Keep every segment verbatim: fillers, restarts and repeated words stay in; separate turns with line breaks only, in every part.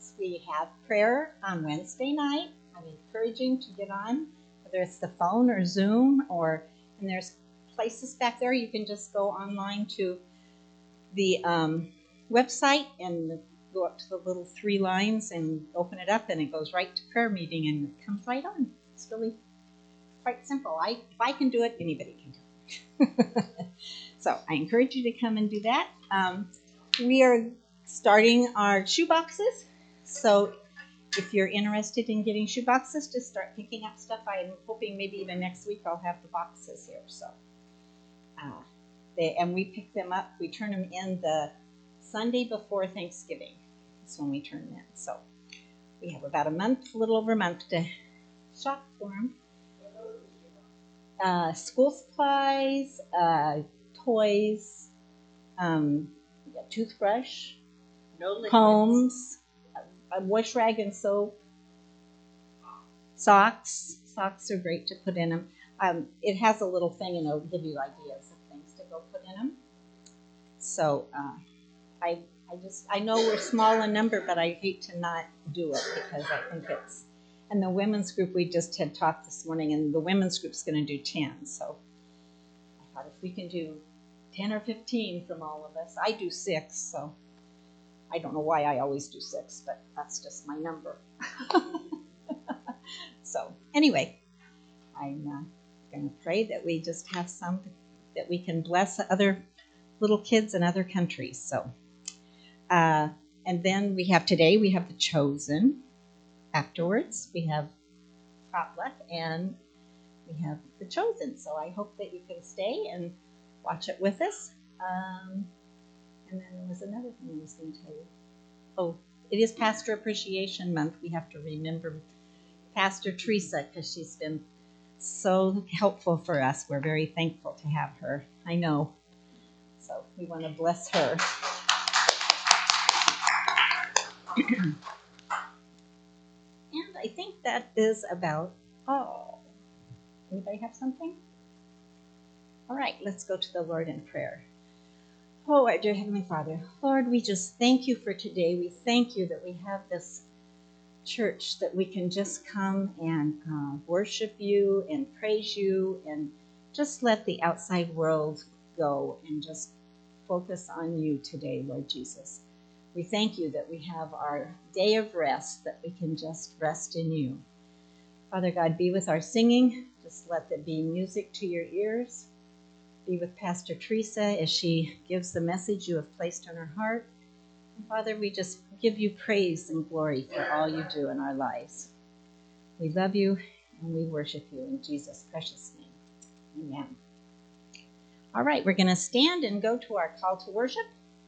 We have prayer on Wednesday night. I'm encouraging to get on, whether it's the phone or Zoom, or and there's places back there. You can just go online to the um, website and go up to the little three lines and open it up, and it goes right to prayer meeting, and it comes right on. It's really quite simple. I, if I can do it, anybody can do it. So I encourage you to come and do that. Um, we are starting our shoe boxes. So if you're interested in getting shoe boxes, just start picking up stuff. I'm hoping maybe even next week I'll have the boxes here. So, uh, they, and we pick them up. We turn them in the Sunday before Thanksgiving. That's when we turn them in. So we have about a month, a little over a month to shop for them. Uh, school supplies, uh, toys, um, a toothbrush,
no
combs, a wash rag and soap, socks. Socks are great to put in them. Um, it has a little thing, and it'll give you ideas of things to go put in them. So uh, I, I just, I know we're small in number, but I hate to not do it because I think it's. And the women's group, we just had talked this morning, and the women's group's going to do ten. So I thought if we can do ten or fifteen from all of us, I do six, so. I don't know why I always do six, but that's just my number. So anyway, I'm uh, going to pray that we just have some, that we can bless other little kids in other countries. So, uh, and then we have today, we have the Chosen. Afterwards, we have potluck and we have the Chosen. So I hope that you can stay and watch it with us. Um, And then there was another thing I was going to tell you. Oh, it is Pastor Appreciation Month. We have to remember Pastor Teresa because she's been so helpful for us. We're very thankful to have her. I know. So we want to bless her. And I think that is about all. Anybody have something? All right, let's go to the Lord in prayer. Oh, our dear Heavenly Father, Lord, we just thank you for today. We thank you that we have this church that we can just come and uh, worship you and praise you and just let the outside world go and just focus on you today, Lord Jesus. We thank you that we have our day of rest, that we can just rest in you. Father God, be with our singing. Just let there be music to your ears. Be with Pastor Teresa as she gives the message you have placed on her heart. And Father, we just give you praise and glory for all you do in our lives. We love you and we worship you in Jesus' precious name. Amen. All right, we're going to stand and go to our call to worship.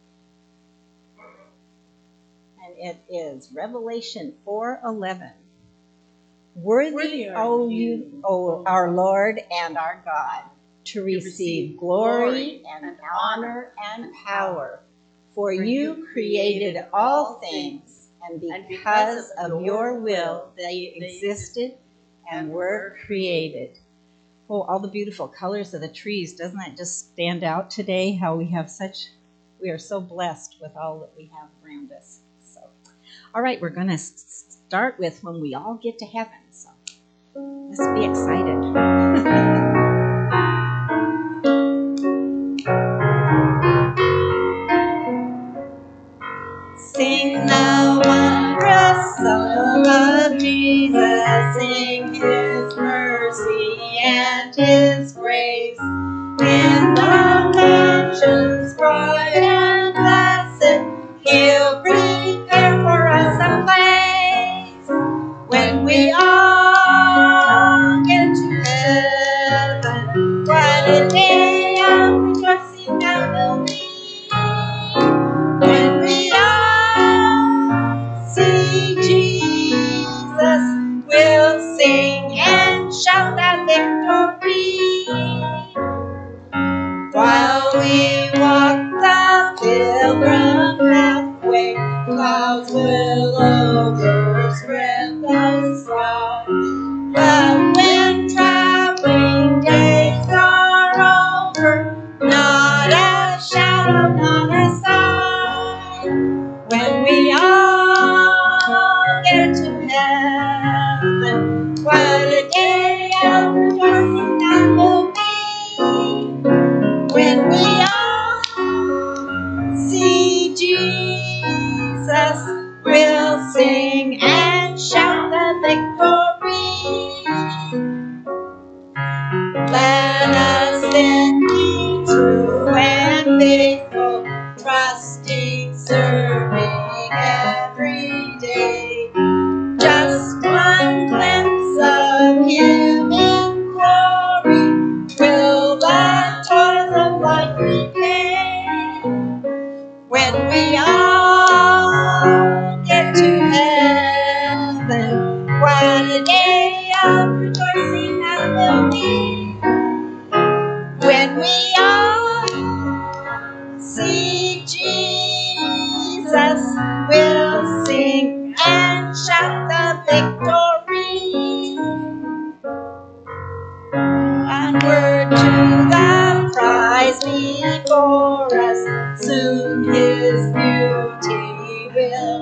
And it is Revelation four eleven. Worthy, O you, O our Lord and our God, to receive glory and honor and power. For you created all things, and because of your will they existed and were created. Oh, all the beautiful colors of the trees. Doesn't that just stand out today? How we have such, we are so blessed with all that we have around us. So, all right, we're going to start with When We All Get to Heaven. So let's be excited. Sing the wondrous song of Jesus, sing his mercy and his grace. In the mansions bright and blessed, he'll prepare for us a place. When we all get to heaven, what a day of rejoicing that will be. When we all see Jesus, we'll sing and shout that victory. While we walk the pilgrim pathway, clouds will overspread the sky. But when traveling days are over, not a shadow, not a sign. When we all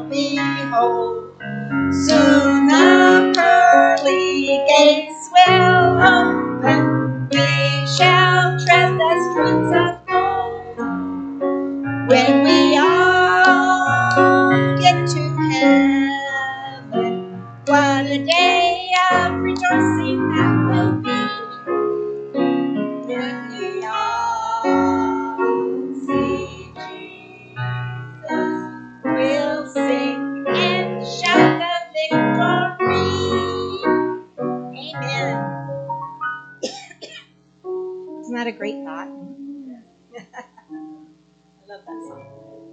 behold, soon the pearly gates will open. We shall tread the streets of gold. When we all get to heaven, what a day of rejoicing that will be. When we all see Jesus, we'll sing and shout the victory. Amen. Isn't that a great thought? I love that song.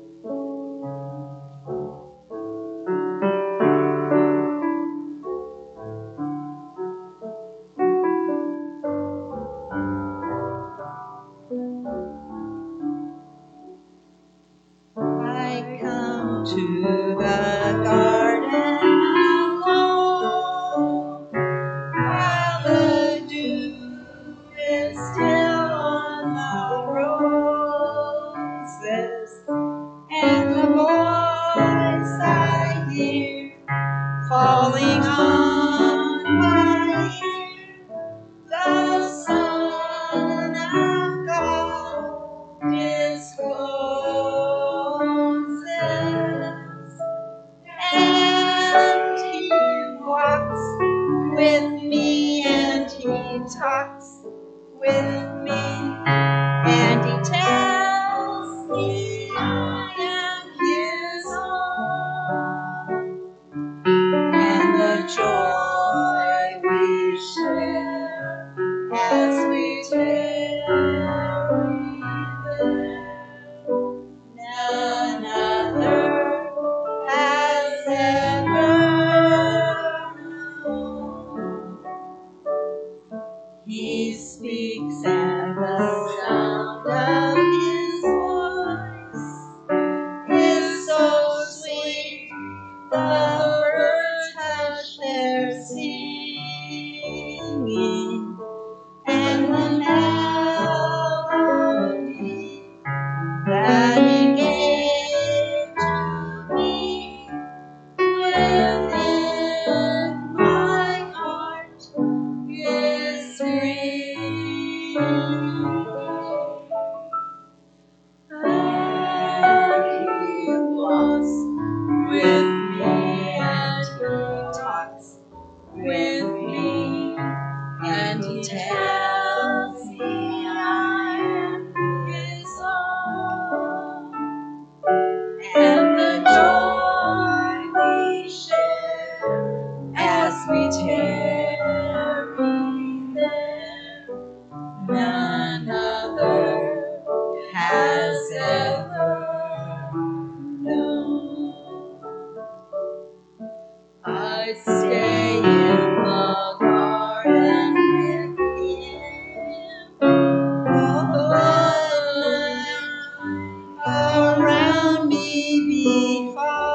I come to the garden alone, while the dew is still on the roses, and the voice I hear falling on my ear, the Son of God discloses, and He walks with me, and He talks with me, and He tells me I am His own, and the joy we share as we tarry there, none other has ever known. He speaks, and the sound of His voice is so sweet, the birds hush their singing, and the melody that He gave to me within my heart is free. And He walks with me, and He talks with me, and He tells me I am His own, and the joy we share as we tarry there, none other has ever known. I stay in the garden with Him, the night around me be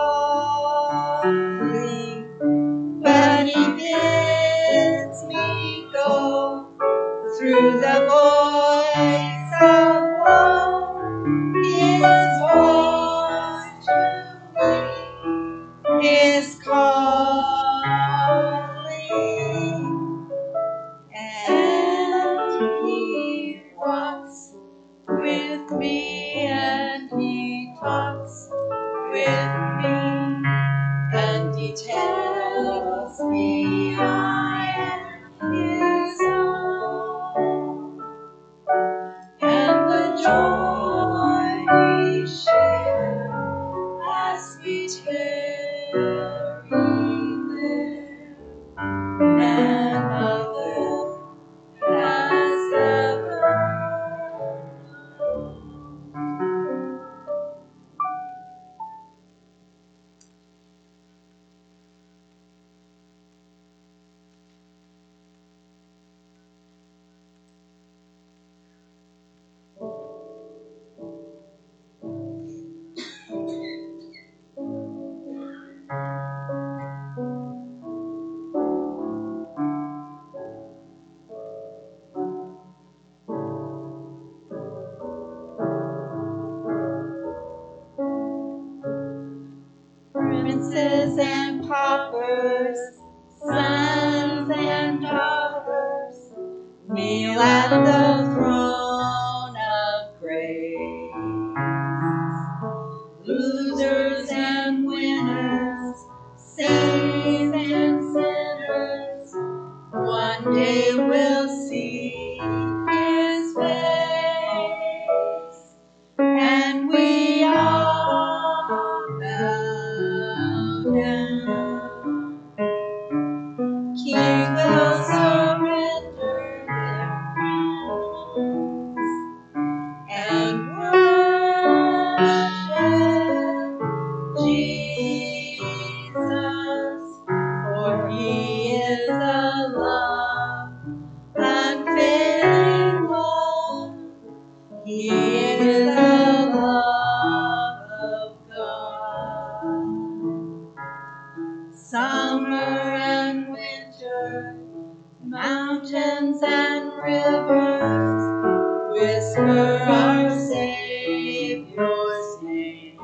falling, but He bids me go through the voice of woe. His voice to me is calling, and He walks with me, and He talks with me, and He tells me I am His own, and the joy we share as we tarry there, none other has ever known. princes and paupers, sons and daughters, kneel at the throne of grace. Losers and winners, saints and sinners, one day we'll see his face, and we all bow down. Kings will surrender their crowns and worship Jesus, for he is the love, unfailing love. He is the love of God. Summer and winter, mountains and rivers, whisper our Savior's name.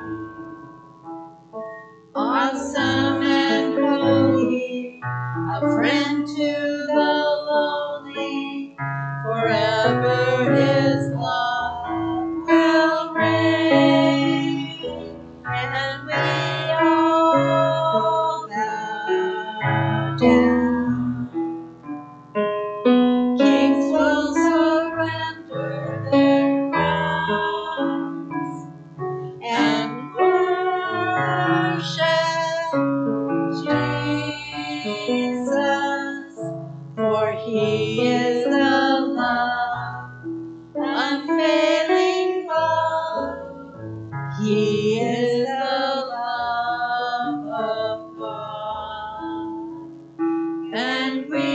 Awesome and holy, a friend to the lonely, forever his love will reign, and we all bow down. Kings will surrender their crowns and worship Jesus, for he is the love, unfailing love. He is the love of God, and we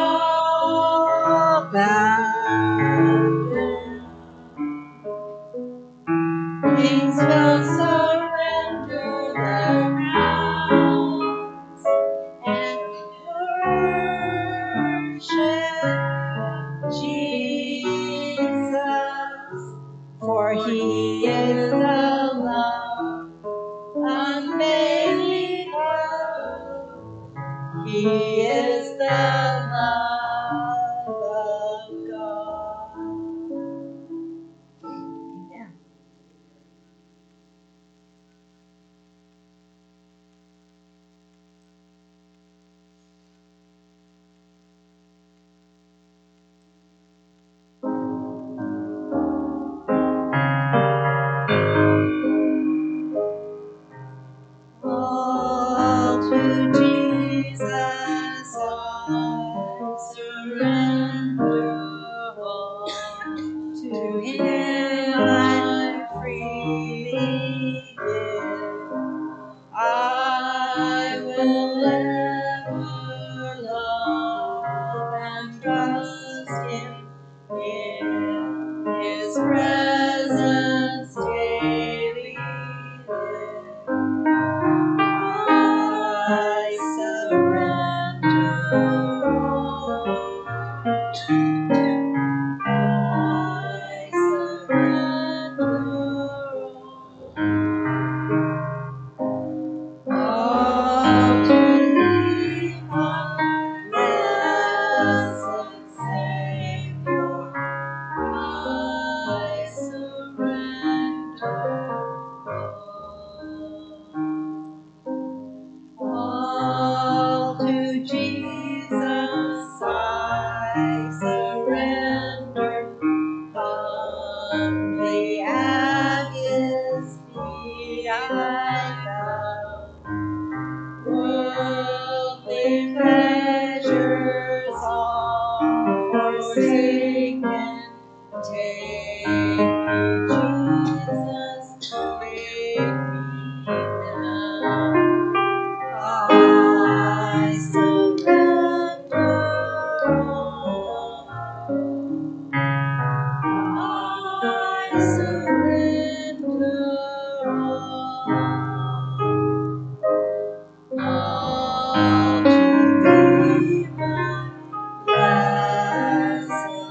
all bow down. Kings will surrender their crowns and worship Jesus, for he is the love, unfailing love. He is the love of God. Amen. All to Jesus I surrender, all to him I freely give. I will ever love and trust him in his presence daily live. I surrender all. I surrender all. All to thee, my blessed Savior, I surrender all. All to Jesus I surrender, humbly at his feet I bow. Worldly pleasures all forsaken, take me, Jesus, make me now. I surrender all. I surrender all. All to thee, my blessed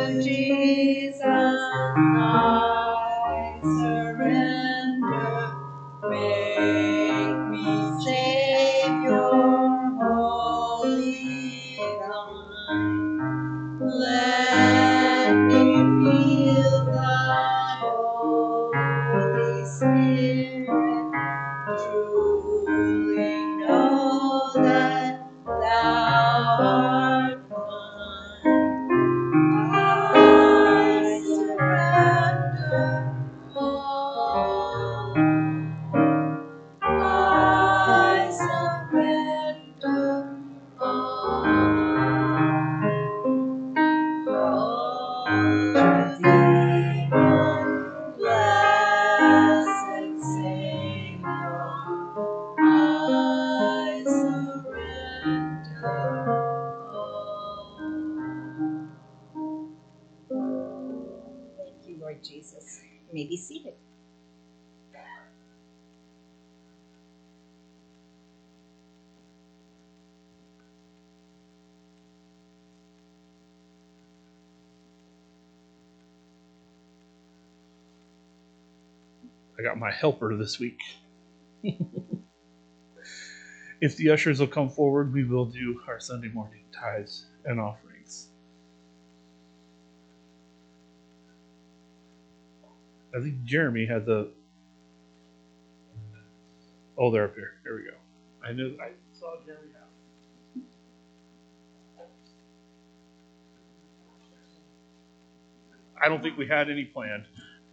Jesus, I surrender. Make me Savior, holy thine. Let me feel thy Holy Spirit. Truly know that thou art mine. I surrender all. I surrender all. Oh, divine, blessed Savior, I surrender all. Thank you, Lord Jesus. You may be seated.
I got my helper this week. If the ushers will come forward, we will do our Sunday morning tithes and offerings. I think Jeremy had the... Oh, they're up here. Here we go. I knew I saw Jeremy have it. I don't think we had any planned.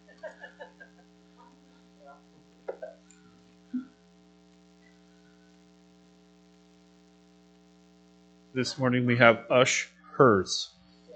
This morning we have Ush hers.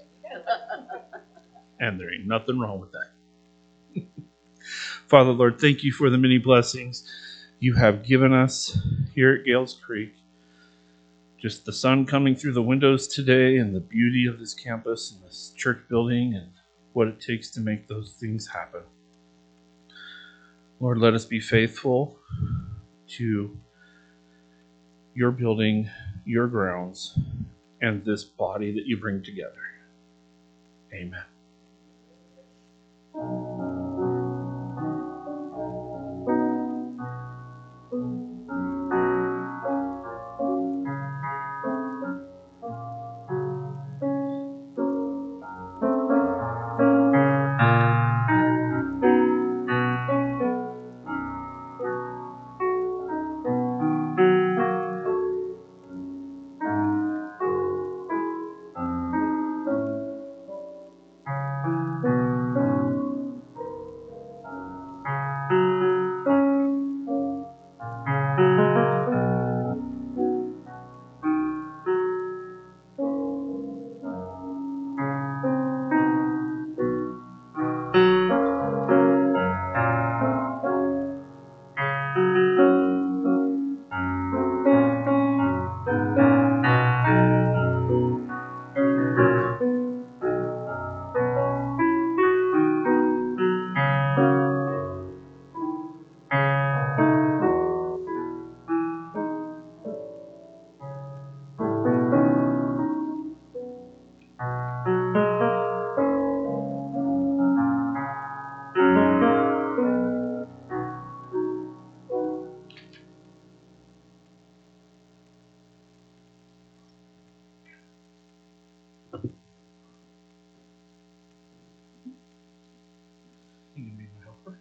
And there ain't nothing wrong with that. Father, Lord, thank you for the many blessings you have given us here at Gales Creek. Just the sun coming through the windows today and the beauty of this campus and this church building and what it takes to make those things happen. Lord, let us be faithful to your building, your grounds, and this body that you bring together. Amen. You can be my helper.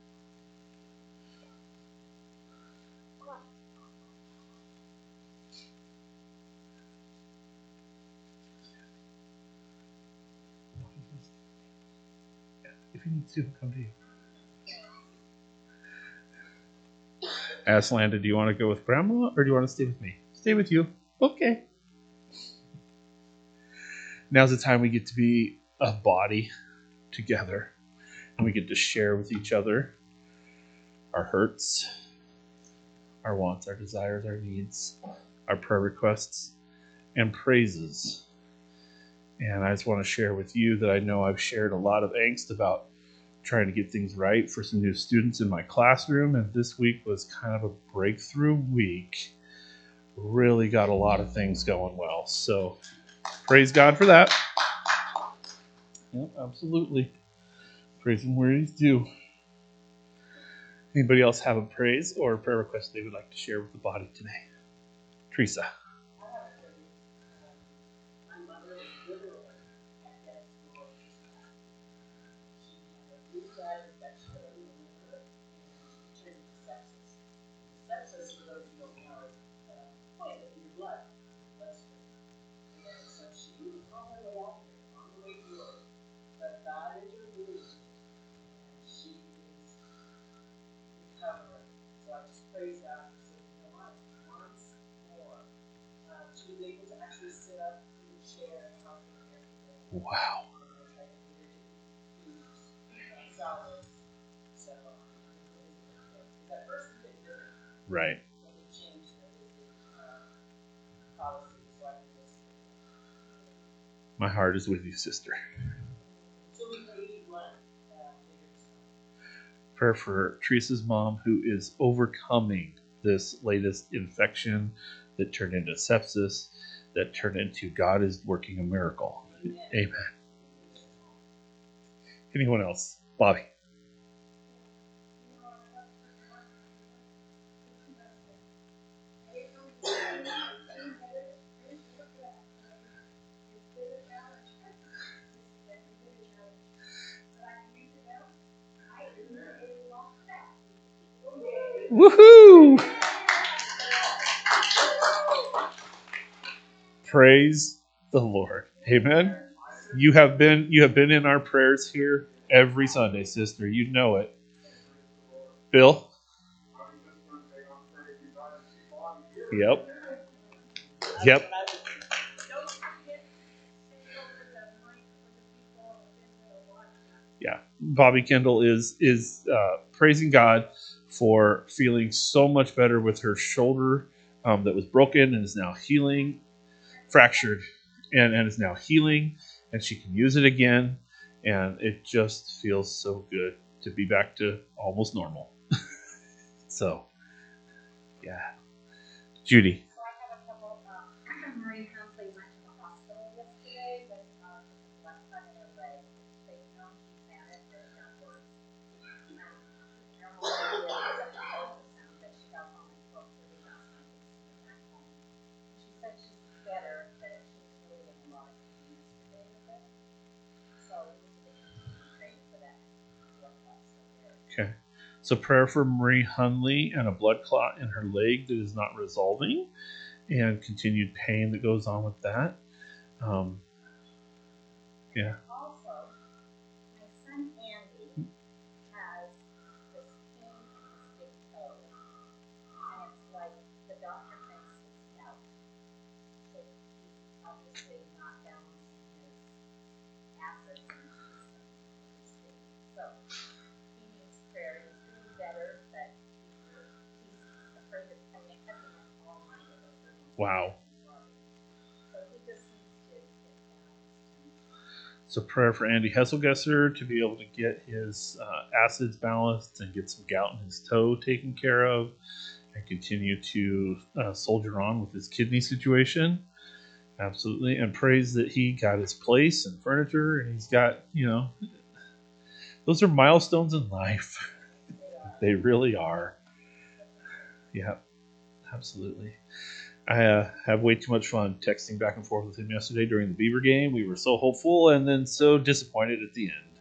If you need to, I'll come to you. Ask Landa, do you want to go with Grandma or do you want to stay with me? Stay with you. Okay. Now's the time we get to be a body together. And we get to share with each other our hurts, our wants, our desires, our needs, our prayer requests, and praises. And I just want to share with you that I know I've shared a lot of angst about trying to get things right for some new students in my classroom. And this week was kind of a breakthrough week. Really got a lot of things going well. So praise God for that. Yep, absolutely. Praise him where he's due. Anybody else have a praise or a prayer request they would like to share with the body today? Teresa. Wow. Right. My heart is with you, sister. Prayer for Teresa's mom, who is overcoming this latest infection that turned into sepsis, that turned into God is working a miracle. Amen. Amen. Anyone else? Bobby. Woohoo! Praise the Lord. Amen. You have been you have been in our prayers here every Sunday, sister. You know it. Bill? Yep. Yep. Yeah. Bobby Kendall is is uh, praising God for feeling so much better with her shoulder um, that was broken and is now healing, fractured, and, and is now healing, and she can use it again. And it just feels so good to be back to almost normal. So, yeah. Judy.
So I have a couple. Um, Marie Humphrey went to the hospital yesterday with uh, the left side of her leg. They know she's had it, but it got worse. Um, normally it's a ultrasound, but she got home at twelve thirty last night. She was back home. She said she's better, but she was really in a lot of pain yesterday with it. So we need to continue praying for that blood clot still there.
Okay. So prayer for Marie Hunley and a blood clot in her leg that is not resolving, and continued pain that goes on with that. Um, yeah.
Also, my son Andy has this pain in his big toe, and it's like the doctor thinks it's gout. So he's obviously not balancing his acids in his system. So he needs prayer. He's doing better, but he's, he's afraid of coming up all night with it.
Wow.
So he just needs to get balanced.
So prayer for Andy Hesselgesser to be able to get his uh, acids balanced and get some gout in his toe taken care of, and continue to uh, soldier on with his kidney situation. Absolutely. And praise that he got his place and furniture, and he's got, you know, those are milestones in life. They really are. Yeah, absolutely. I uh, have way too much fun texting back and forth with him yesterday during the Beaver game. We were so hopeful and then so disappointed at the end.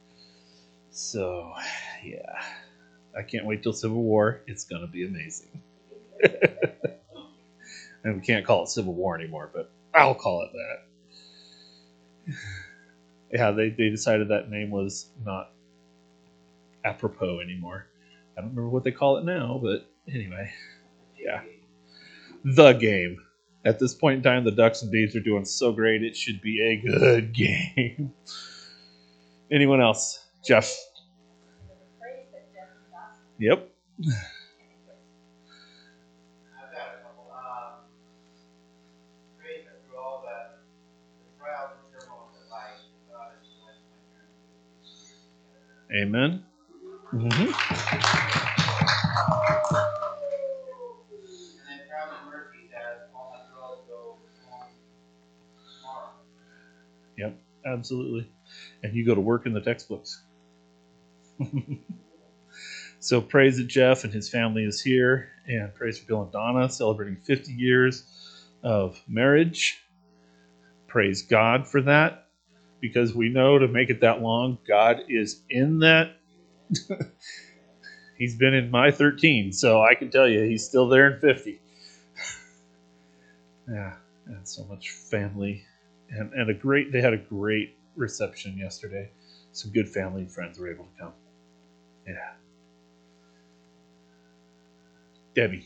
So, yeah. I can't wait till Civil War. It's going to be amazing. And we can't call it Civil War anymore, but I'll call it that. Yeah, they, they decided that name was not apropos anymore. I don't remember what they call it now, but anyway. Yeah. The game. At this point in time, the Ducks and Beavs are doing so great, it should be a good game. Anyone else? Jeff? Yep.
I've got a couple. Um, great that through all the, the trials and turmoil of life, God has blessed my parents.
Amen. Mm-hmm.
And then traveling mercies as all my girls go home tomorrow.
Yep. Absolutely. And you go to work in the textbooks. So praise that Jeff and his family is here, and praise for Bill and Donna celebrating fifty years of marriage. Praise God for that, because we know to make it that long, God is in that. He's been in my thirteen, so I can tell you he's still there in fifty. Yeah, and so much family, and, and a great, they had a great reception yesterday. Some good family and friends were able to come. Yeah. Debbie.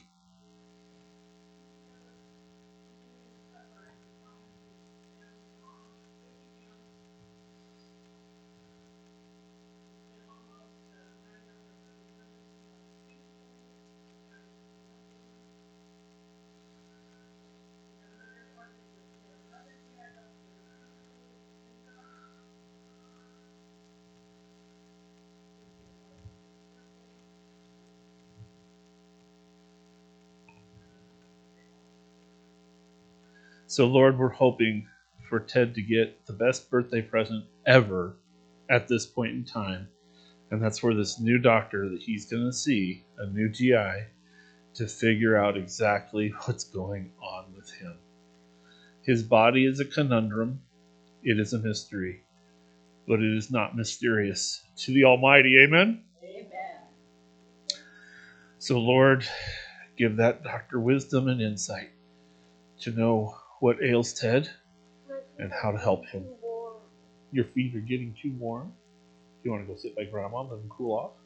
So, Lord, we're hoping for Ted to get the best birthday present ever at this point in time. And that's for this new doctor that he's going to see, a new G I, to figure out exactly what's going on with him. His body is a conundrum. It is a mystery. But it is not mysterious to the Almighty. Amen?
Amen.
So, Lord, give that doctor wisdom and insight to know what ails Ted and how to help him. Your feet are getting too warm. You want to go sit by Grandma and let them cool off?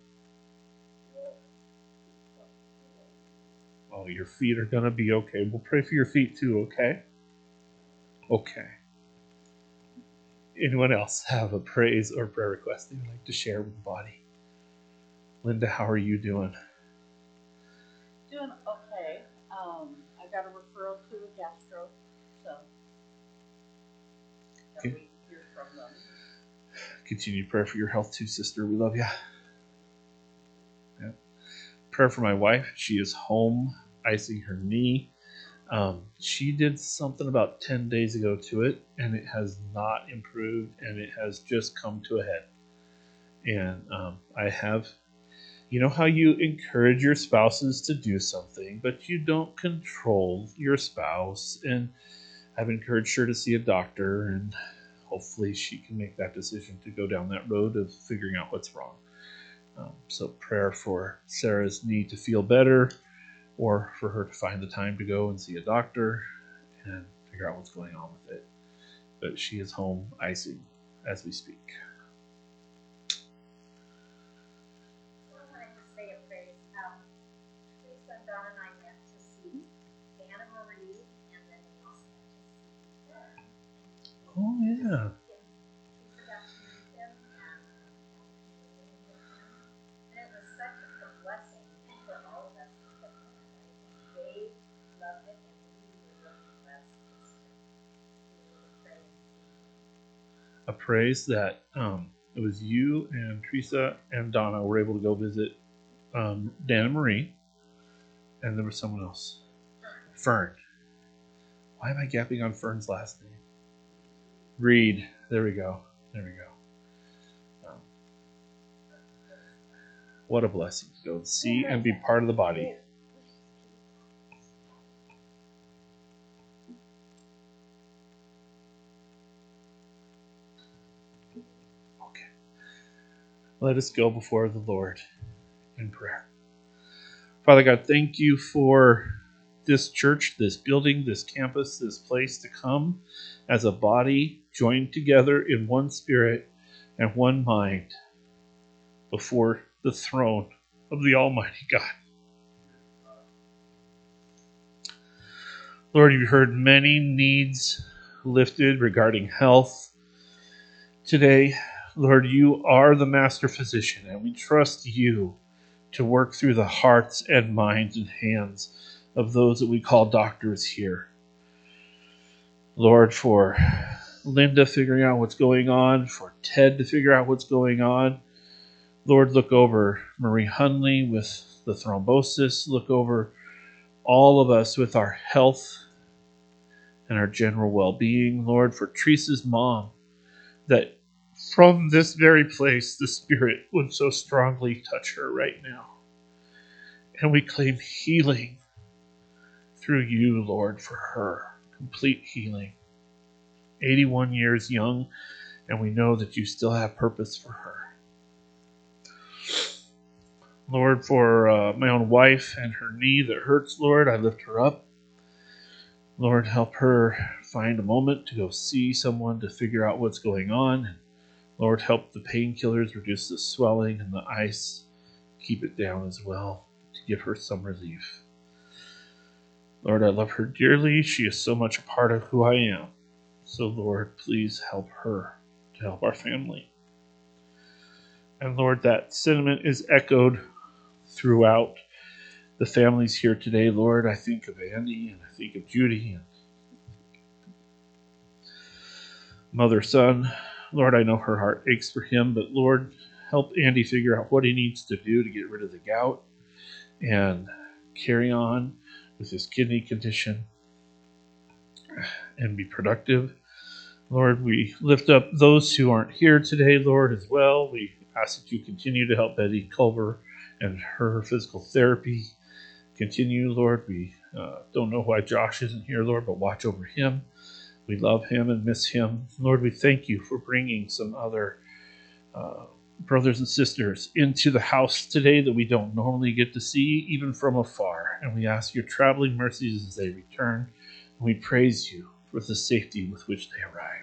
Oh, your feet are going to be okay. We'll pray for your feet too, okay? Okay. Anyone else have a praise or prayer request they'd like to share with the body? Linda, how are you doing?
Doing okay. Um, I got a referral to a gastro, so
Okay.
we hear from them.
Continued prayer for your health too, sister. We love you. Yeah. Prayer for my wife. She is home icing her knee. Um, she did something about ten days ago to it, and it has not improved, and it has just come to a head. And um, I have, you know how you encourage your spouses to do something, but you don't control your spouse. And I've encouraged her to see a doctor, and hopefully she can make that decision to go down that road of figuring out what's wrong. Um, so prayer for Sarah's need to feel better, or for her to find the time to go and see a doctor and figure out what's going on with it. But she is home icing as we speak.
I wanted to say a praise. Um, Lisa and Don and I went to see Anna Marie, and then we also went to see her.
Oh, yeah.
Lisa got to meet them, and um, and it was such a blessing for all of us because they loved it, and we were really blessed just to be able to pray and see.
A praise that um, it was you and Teresa and Donna were able to go visit um, Dan and Marie, and there was someone else. Fern. Why am I gapping on Fern's last name? Reed. There we go. There we go. Um, what a blessing to go see and be part of the body. Okay. Let us go before the Lord in prayer. Father God, thank you for this church, this building, this campus, this place to come as a body joined together in one spirit and one mind before the throne of the Almighty God. Lord, you've heard many needs lifted regarding health today. Lord, you are the master physician, and we trust you to work through the hearts and minds and hands of those that we call doctors here. Lord, for Linda figuring out what's going on, for Ted to figure out what's going on. Lord, look over Marie Hunley with the thrombosis. Look over all of us with our health and our general well-being. Lord, for Teresa's mom that from this very place, the Spirit would so strongly touch her right now. And we claim healing through you, Lord, for her. Complete healing. eighty-one years young, and we know that you still have purpose for her. Lord, for uh, my own wife and her knee that hurts, Lord, I lift her up. Lord, help her find a moment to go see someone to figure out what's going on. And Lord, help the painkillers reduce the swelling and the ice. Keep it down as well to give her some relief. Lord, I love her dearly. She is so much a part of who I am. So, Lord, please help her to help our family. And Lord, that sentiment is echoed throughout the families here today. Lord, I think of Andy and I think of Judy and mother, son. Lord, I know her heart aches for him, but Lord, help Andy figure out what he needs to do to get rid of the gout and carry on with his kidney condition and be productive. Lord, we lift up those who aren't here today, Lord, as well. We ask that you continue to help Betty Culver and her physical therapy. Continue, Lord. We uh, don't know why Josh isn't here, Lord, but watch over him. We love him and miss him. Lord, we thank you for bringing some other uh, brothers and sisters into the house today that we don't normally get to see, even from afar. And we ask your traveling mercies as they return. And we praise you for the safety with which they arrived.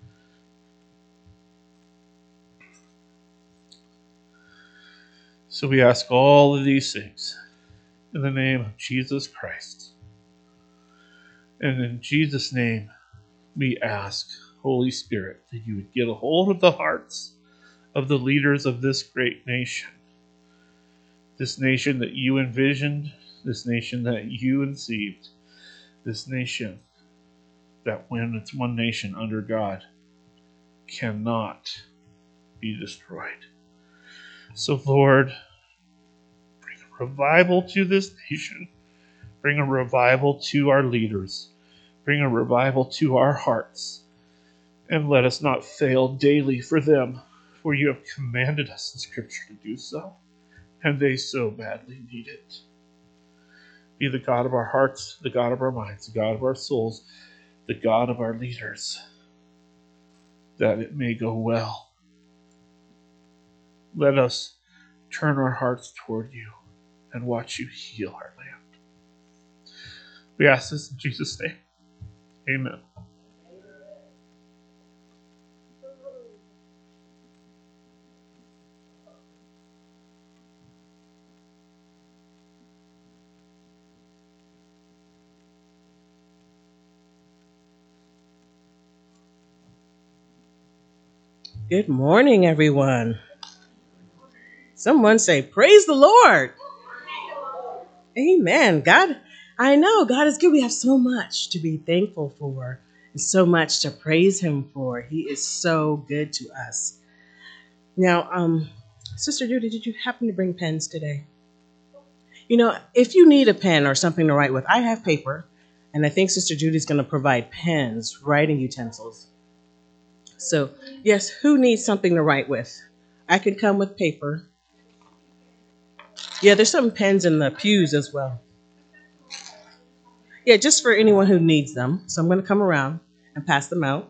So we ask all of these things in the name of Jesus Christ. And in Jesus' name, we ask, Holy Spirit, that you would get a hold of the hearts of the leaders of this great nation. This nation that you envisioned, this nation that you conceived, this nation that when it's one nation under God, cannot be destroyed. So Lord, bring a revival to this nation. Bring a revival to our leaders. Bring a revival to our hearts. And let us not fail daily for them, for you have commanded us in Scripture to do so, and they so badly need it. Be the God of our hearts, the God of our minds, the God of our souls, the God of our leaders, that it may go well. Let us turn our hearts toward you and watch you heal our land. We ask this in Jesus' name. Amen.
Good morning, everyone. Someone say, praise the Lord. Amen. God, I know God is good. We have so much to be thankful for and so much to praise him for. He is so good to us. Now, um, Sister Judy, did you happen to bring pens today? You know, if you need a pen or something to write with, I have paper, and I think Sister Judy's going to provide pens, writing utensils. So, yes, who needs something to write with? I could come with paper. Yeah, there's some pens in the pews as well. Yeah, just for anyone who needs them. So I'm going to come around and pass them out.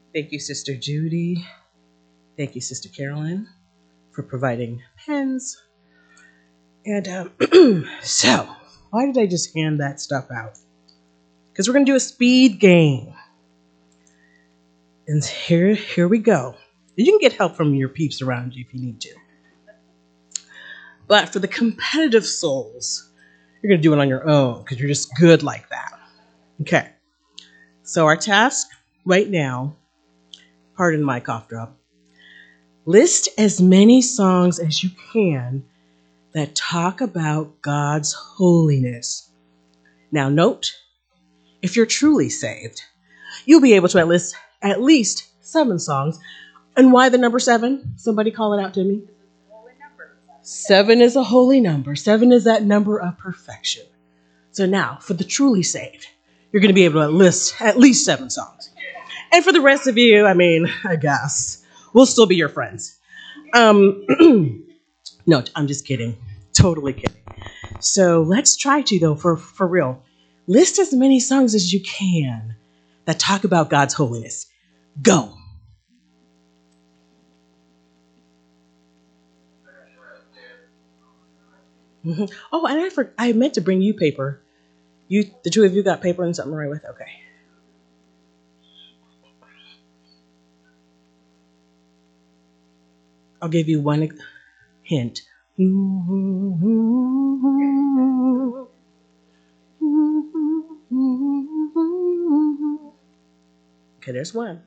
Thank you, Sister Judy. Thank you, Sister Carolyn, for providing pens. And um, so, why did I just hand that stuff out? Because we're going to do a speed game. And here, here we go. You can get help from your peeps around you if you need to. But for the competitive souls, you're going to do it on your own because you're just good like that. Okay. So our task right now, pardon my cough drop, list as many songs as you can that talk about God's holiness. Now note, if you're truly saved, you'll be able to at least, at least seven songs. And why the number seven? Somebody call it out to me. Seven is a holy number. Seven is that number of perfection. So now, for the truly saved, you're going to be able to list at least seven songs. And for the rest of you, I mean, I guess, we'll still be your friends. Um, no, I'm just kidding. Totally kidding. So let's try to, though, for, for real. List as many songs as you can that talk about God's holiness. Go. Mm-hmm. Oh, and I for, I meant to bring you paper. You, the two of you got paper and something to write with? Okay. I'll give you one hint. Okay, there's one.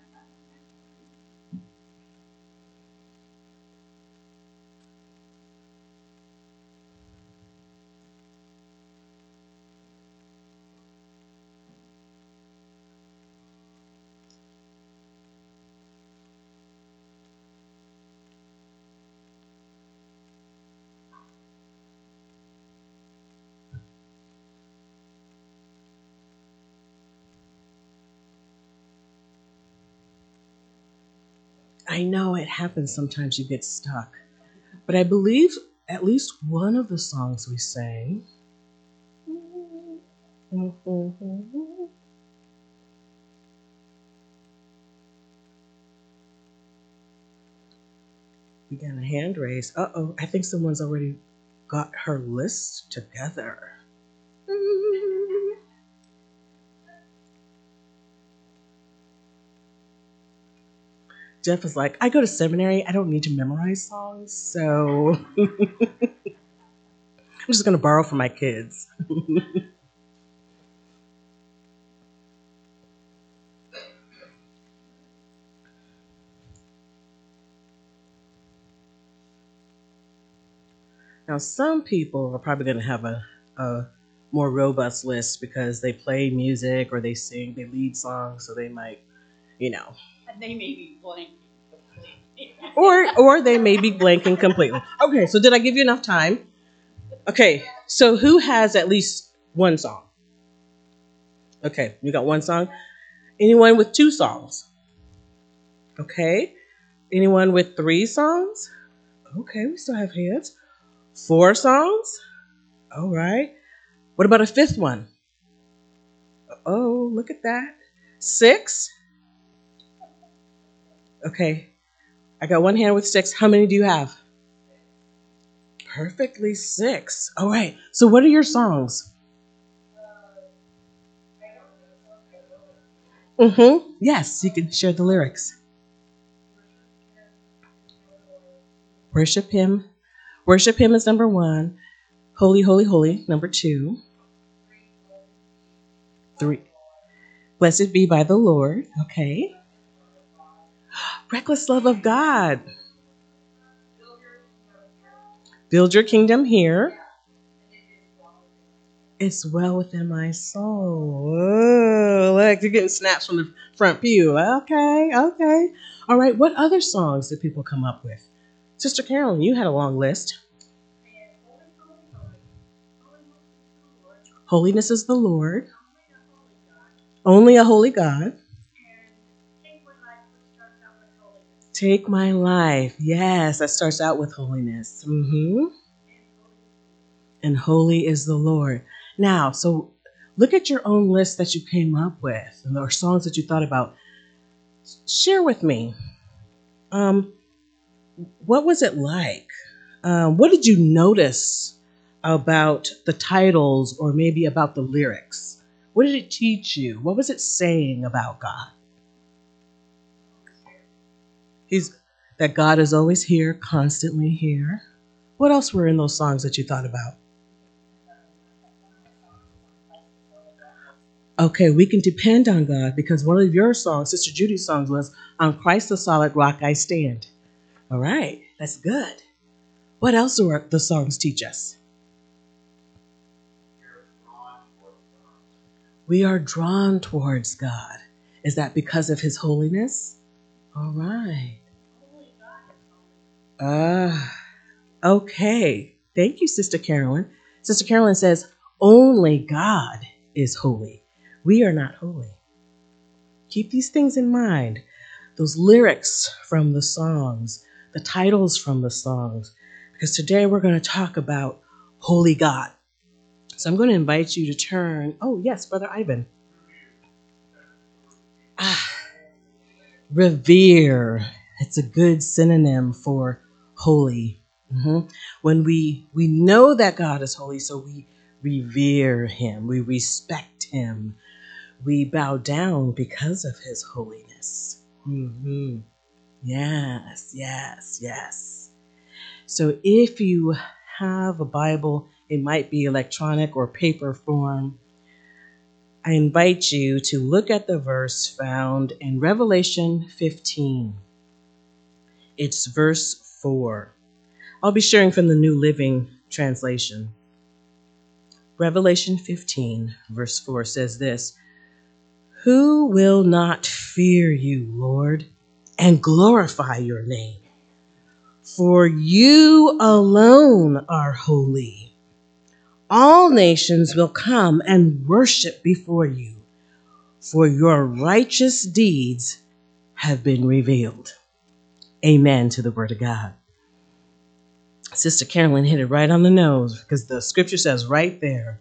I know it happens sometimes, you get stuck. But I believe at least one of the songs we sang. We got a hand raise. Uh-oh, I think someone's already got her list together. Jeff is like, I go to seminary. I don't need to memorize songs, so I'm just going to borrow from my kids. Now, some people are probably going to have a, a more robust list because they play music or they sing, they lead songs, so they might, you know.
And they may be blanking completely.
or or they may be blanking completely. Okay, so did I give you enough time? Okay, so who has at least one song? Okay, you got one song. Anyone with two songs? Okay. Anyone with three songs? Okay, we still have hands. Four songs? All right. What about a fifth one? Oh, look at that. Six? Okay. I got one hand with six. How many do you have? Perfectly six. All right. So what are your songs? Mm-hmm. Yes, you can share the lyrics. Worship him. Worship him is number one. Holy, holy, holy, number two. Three. Blessed be by the Lord. Okay. Reckless love of God. Build your kingdom here. It's well within my soul. Whoa, look, you're getting snaps from the front pew. Okay, okay. All right, what other songs did people come up with? Sister Carolyn, you had a long list. Holiness is the Lord. Only a holy God. Take my life. Yes, that starts out with holiness. Mm-hmm. And holy is the Lord. Now, so look at your own list that you came up with or songs that you thought about. share with me, um, what was it like? Um, what did you notice about the titles or maybe about the lyrics? What did it teach you? What was it saying about God? He's that God is always here, constantly here. What else were in those songs that you thought about? Okay, we can depend on God because one of your songs, Sister Judy's songs, was "On Christ the Solid Rock I Stand." All right, that's good. What else do our- the songs teach us? We are drawn towards God. Is that because of His holiness? All right. Ah, okay. Thank you, Sister Carolyn. Sister Carolyn says, only God is holy. We are not holy. Keep these things in mind. Those lyrics from the songs, the titles from the songs, because today we're going to talk about holy God. So I'm going to invite you to turn. Oh, yes, Brother Ivan. Ah, revere. It's a good synonym for holy. Mhm. When we we know that God is holy, so we revere Him, we respect Him, we bow down because of His holiness. Mhm. Yes, yes, yes. So if you have a Bible, it might be electronic or paper form. I invite you to look at the verse found in Revelation fifteen. It's verse four. I'll be sharing from the New Living Translation. Revelation fifteen, verse four says this: Who will not fear you, Lord, and glorify your name? For you alone are holy. All nations will come and worship before you, for your righteous deeds have been revealed. Amen to the word of God. Sister Carolyn hit it right on the nose because the scripture says right there,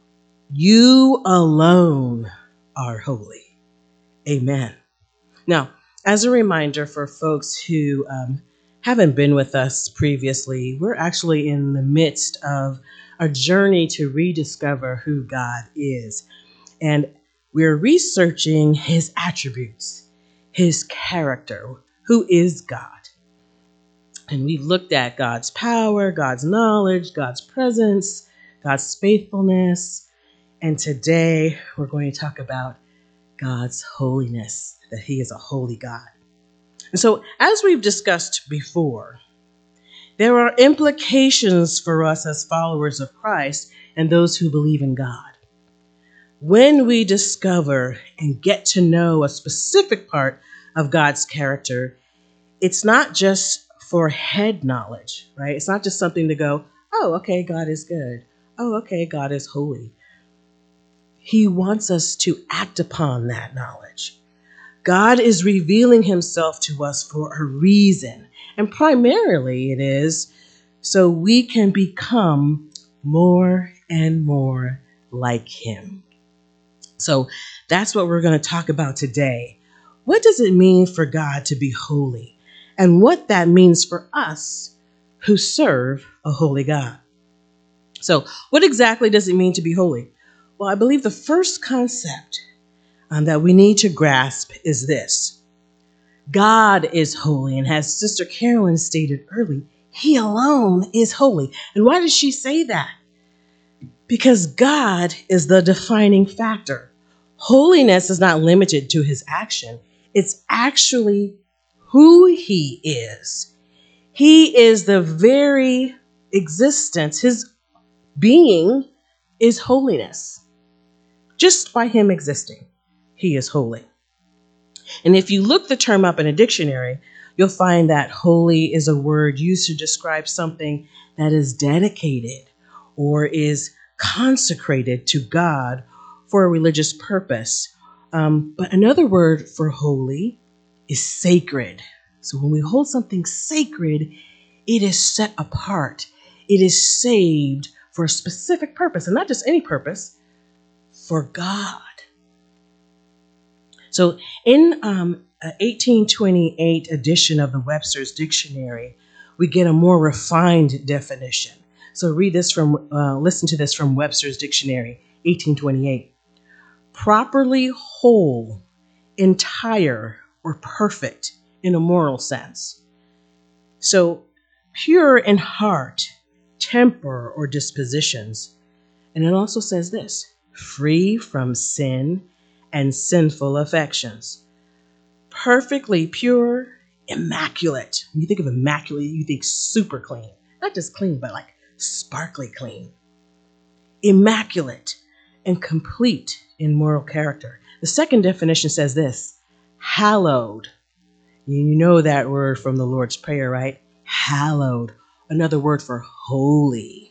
you alone are holy. Amen. Now, as a reminder for folks who um, haven't been with us previously, we're actually in the midst of a journey to rediscover who God is. And we're researching His attributes, His character, who is God. And we've looked at God's power, God's knowledge, God's presence, God's faithfulness. And today we're going to talk about God's holiness, that He is a holy God. And so, as we've discussed before, there are implications for us as followers of Christ and those who believe in God. When we discover and get to know a specific part of God's character, it's not just for head knowledge, right? It's not just something to go, oh, okay, God is good. Oh, okay, God is holy. He wants us to act upon that knowledge. God is revealing Himself to us for a reason. And primarily it is so we can become more and more like Him. So that's what we're going to talk about today. What does it mean for God to be holy? And what that means for us who serve a holy God. So what exactly does it mean to be holy? Well, I believe the first concept um, that we need to grasp is this. God is holy, and as Sister Carolyn stated early, He alone is holy. And why does she say that? Because God is the defining factor. Holiness is not limited to His action. It's actually who He is. He is the very existence. His being is holiness. Just by Him existing, He is holy. And if you look the term up in a dictionary, you'll find that holy is a word used to describe something that is dedicated or is consecrated to God for a religious purpose. Um, but another word for holy is sacred. So when we hold something sacred, it is set apart. It is saved for a specific purpose, and not just any purpose, for God. So in um, uh, eighteen twenty-eight edition of the Webster's Dictionary, we get a more refined definition. So read this from, uh, listen to this from Webster's Dictionary, eighteen twenty-eight. Properly whole, entire, or perfect in a moral sense. So pure in heart, temper, or dispositions. And it also says this, free from sin and sinful affections. Perfectly pure, immaculate. When you think of immaculate, you think super clean. Not just clean, but like sparkly clean. Immaculate and complete in moral character. The second definition says this, hallowed. You know that word from the Lord's Prayer, right? Hallowed, another word for holy.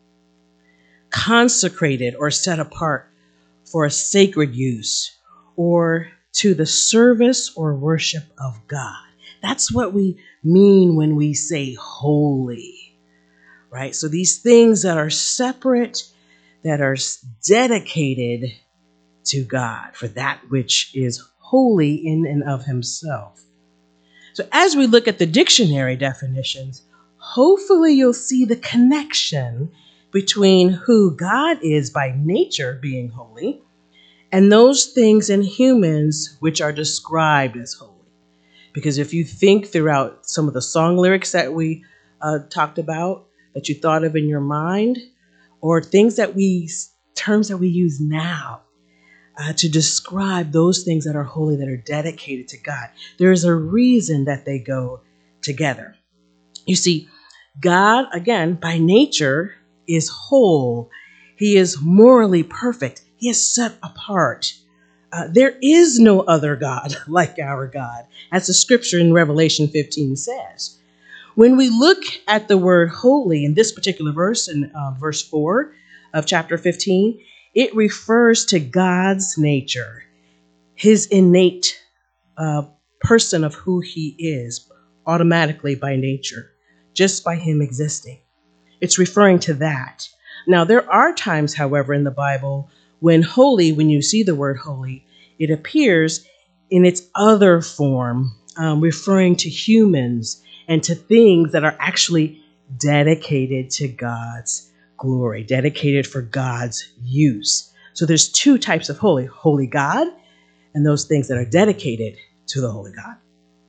Consecrated or set apart for a sacred use or to the service or worship of God. That's what we mean when we say holy, right? So these things that are separate, that are dedicated to God for that which is holy in and of himself. So as we look at the dictionary definitions, hopefully you'll see the connection between who God is by nature being holy and those things in humans which are described as holy. Because if you think throughout some of the song lyrics that we uh, talked about, that you thought of in your mind, or things that we, terms that we use now uh, to describe those things that are holy, that are dedicated to God, there is a reason that they go together. You see, God, again, by nature, is whole. He is morally perfect. He is set apart. Uh, there is no other God like our God, as the scripture in Revelation fifteen says. When we look at the word holy in this particular verse, in uh, verse four of chapter fifteen, it refers to God's nature, his innate uh, person of who he is, automatically by nature, just by him existing. It's referring to that. Now, there are times, however, in the Bible when holy, when you see the word holy, it appears in its other form, um, referring to humans and to things that are actually dedicated to God's glory, dedicated for God's use. So there's two types of holy, holy God and those things that are dedicated to the holy God.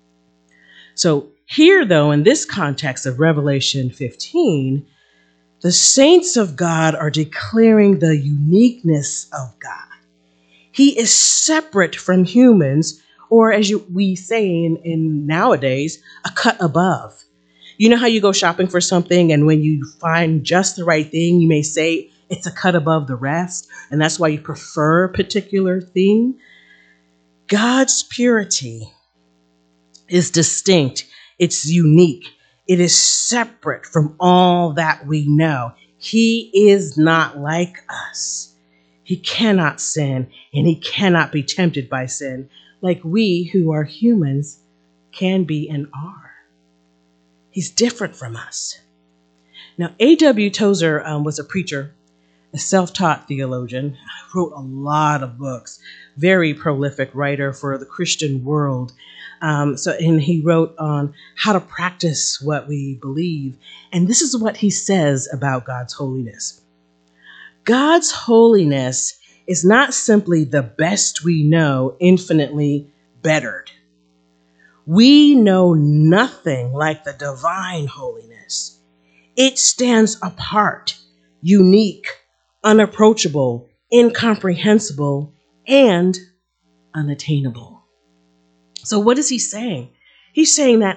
So here, though, in this context of Revelation fifteen, the saints of God are declaring the uniqueness of God. He is separate from humans, or as you, we say in, in nowadays, a cut above. You know how you go shopping for something and when you find just the right thing, you may say it's a cut above the rest, and that's why you prefer a particular thing? God's purity is distinct. It's unique. It is separate from all that we know. He is not like us. He cannot sin, and he cannot be tempted by sin like we who are humans can be and are. He's different from us. Now, A W Tozer um, was a preacher, a self-taught theologian, wrote a lot of books, very prolific writer for the Christian world. Um, so, and he wrote on how to practice what we believe. And this is what he says about God's holiness. God's holiness is not simply the best we know, infinitely bettered. We know nothing like the divine holiness. It stands apart, unique, unapproachable, incomprehensible, and unattainable. So what is he saying? He's saying that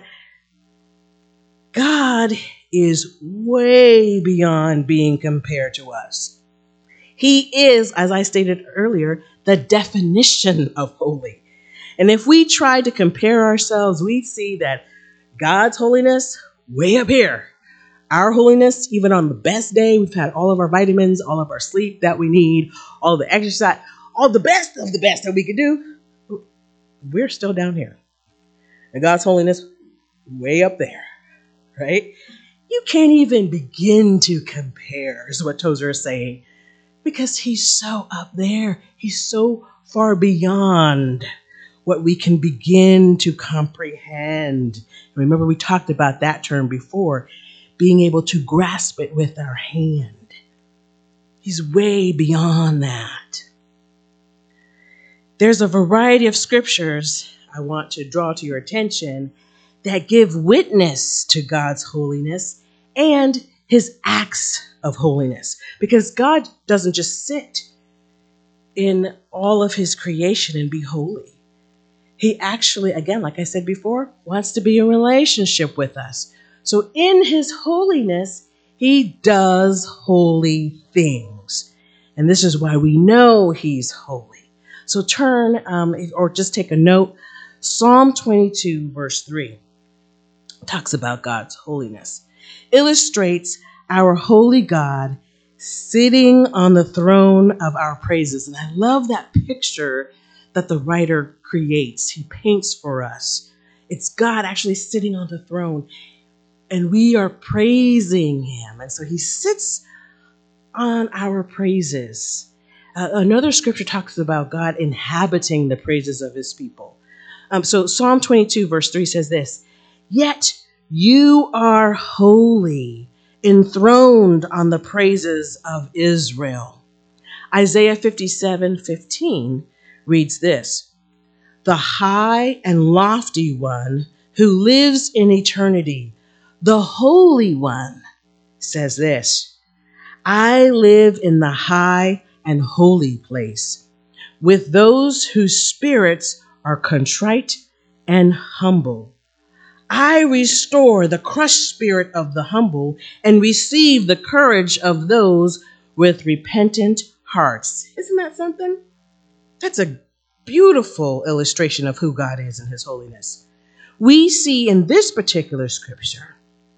God is way beyond being compared to us. He is, as I stated earlier, the definition of holy. And if we try to compare ourselves, we see that God's holiness way up here. Our holiness, even on the best day, we've had all of our vitamins, all of our sleep that we need, all the exercise, all the best of the best that we could do. We're still down here. And God's holiness way up there, right? You can't even begin to compare, is what Tozer is saying, because he's so up there. He's so far beyond what we can begin to comprehend. Remember, we talked about that term before, being able to grasp it with our hand. He's way beyond that. There's a variety of scriptures I want to draw to your attention that give witness to God's holiness and his acts of holiness. Because God doesn't just sit in all of his creation and be holy. He actually, again, like I said before, wants to be in relationship with us. So in his holiness, he does holy things. And this is why we know he's holy. So turn, um, or just take a note. Psalm twenty-two, verse three, talks about God's holiness. Illustrates our holy God sitting on the throne of our praises. And I love that picture that the writer creates. He paints for us. It's God actually sitting on the throne, and we are praising him. And so he sits on our praises. Uh, another scripture talks about God inhabiting the praises of his people. Um, so Psalm twenty-two, verse three says this, "Yet you are holy, enthroned on the praises of Israel." Isaiah fifty-seven fifteen reads this, "The high and lofty one who lives in eternity, the Holy One, says this, I live in the high and holy place with those whose spirits are contrite and humble. I restore the crushed spirit of the humble and receive the courage of those with repentant hearts." Isn't that something? That's a beautiful illustration of who God is in his holiness. We see in this particular scripture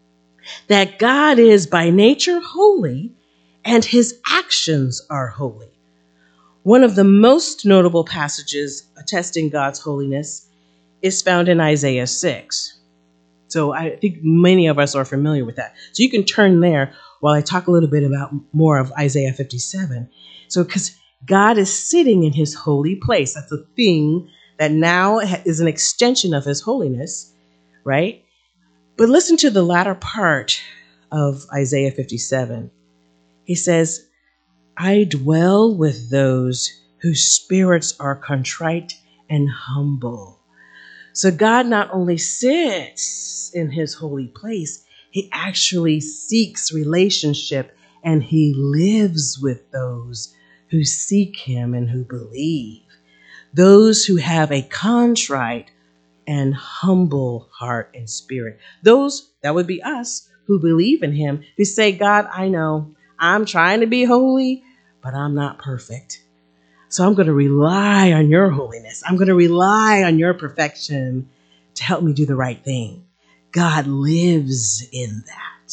that God is by nature holy and his actions are holy. One of the most notable passages attesting God's holiness is found in Isaiah six. So I think many of us are familiar with that. So you can turn there while I talk a little bit about more of Isaiah fifty-seven. So because God is sitting in his holy place. That's a thing that now is an extension of his holiness, right? But listen to the latter part of Isaiah fifty-seven. He says, I dwell with those whose spirits are contrite and humble. So God not only sits in his holy place, he actually seeks relationship and he lives with those who seek him and who believe. Those who have a contrite and humble heart and spirit. Those, that would be us, who believe in him, who say, God, I know I'm trying to be holy, but I'm not perfect. So I'm going to rely on your holiness. I'm going to rely on your perfection to help me do the right thing. God lives in that.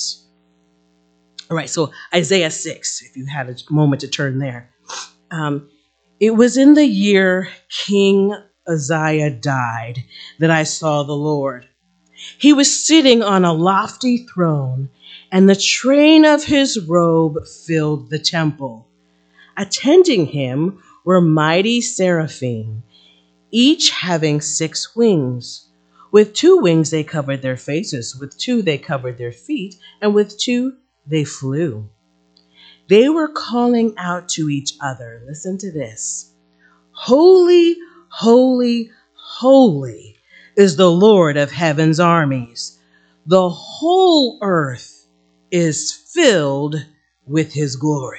All right, so Isaiah six, if you had a moment to turn there. Um, it was in the year King Uzziah died that I saw the Lord. He was sitting on a lofty throne, and the train of his robe filled the temple. Attending him were mighty seraphim, each having six wings. With two wings they covered their faces, with two they covered their feet, and with two they flew. They were calling out to each other, listen to this, Holy, holy, holy is the Lord of heaven's armies. The whole earth is filled with his glory.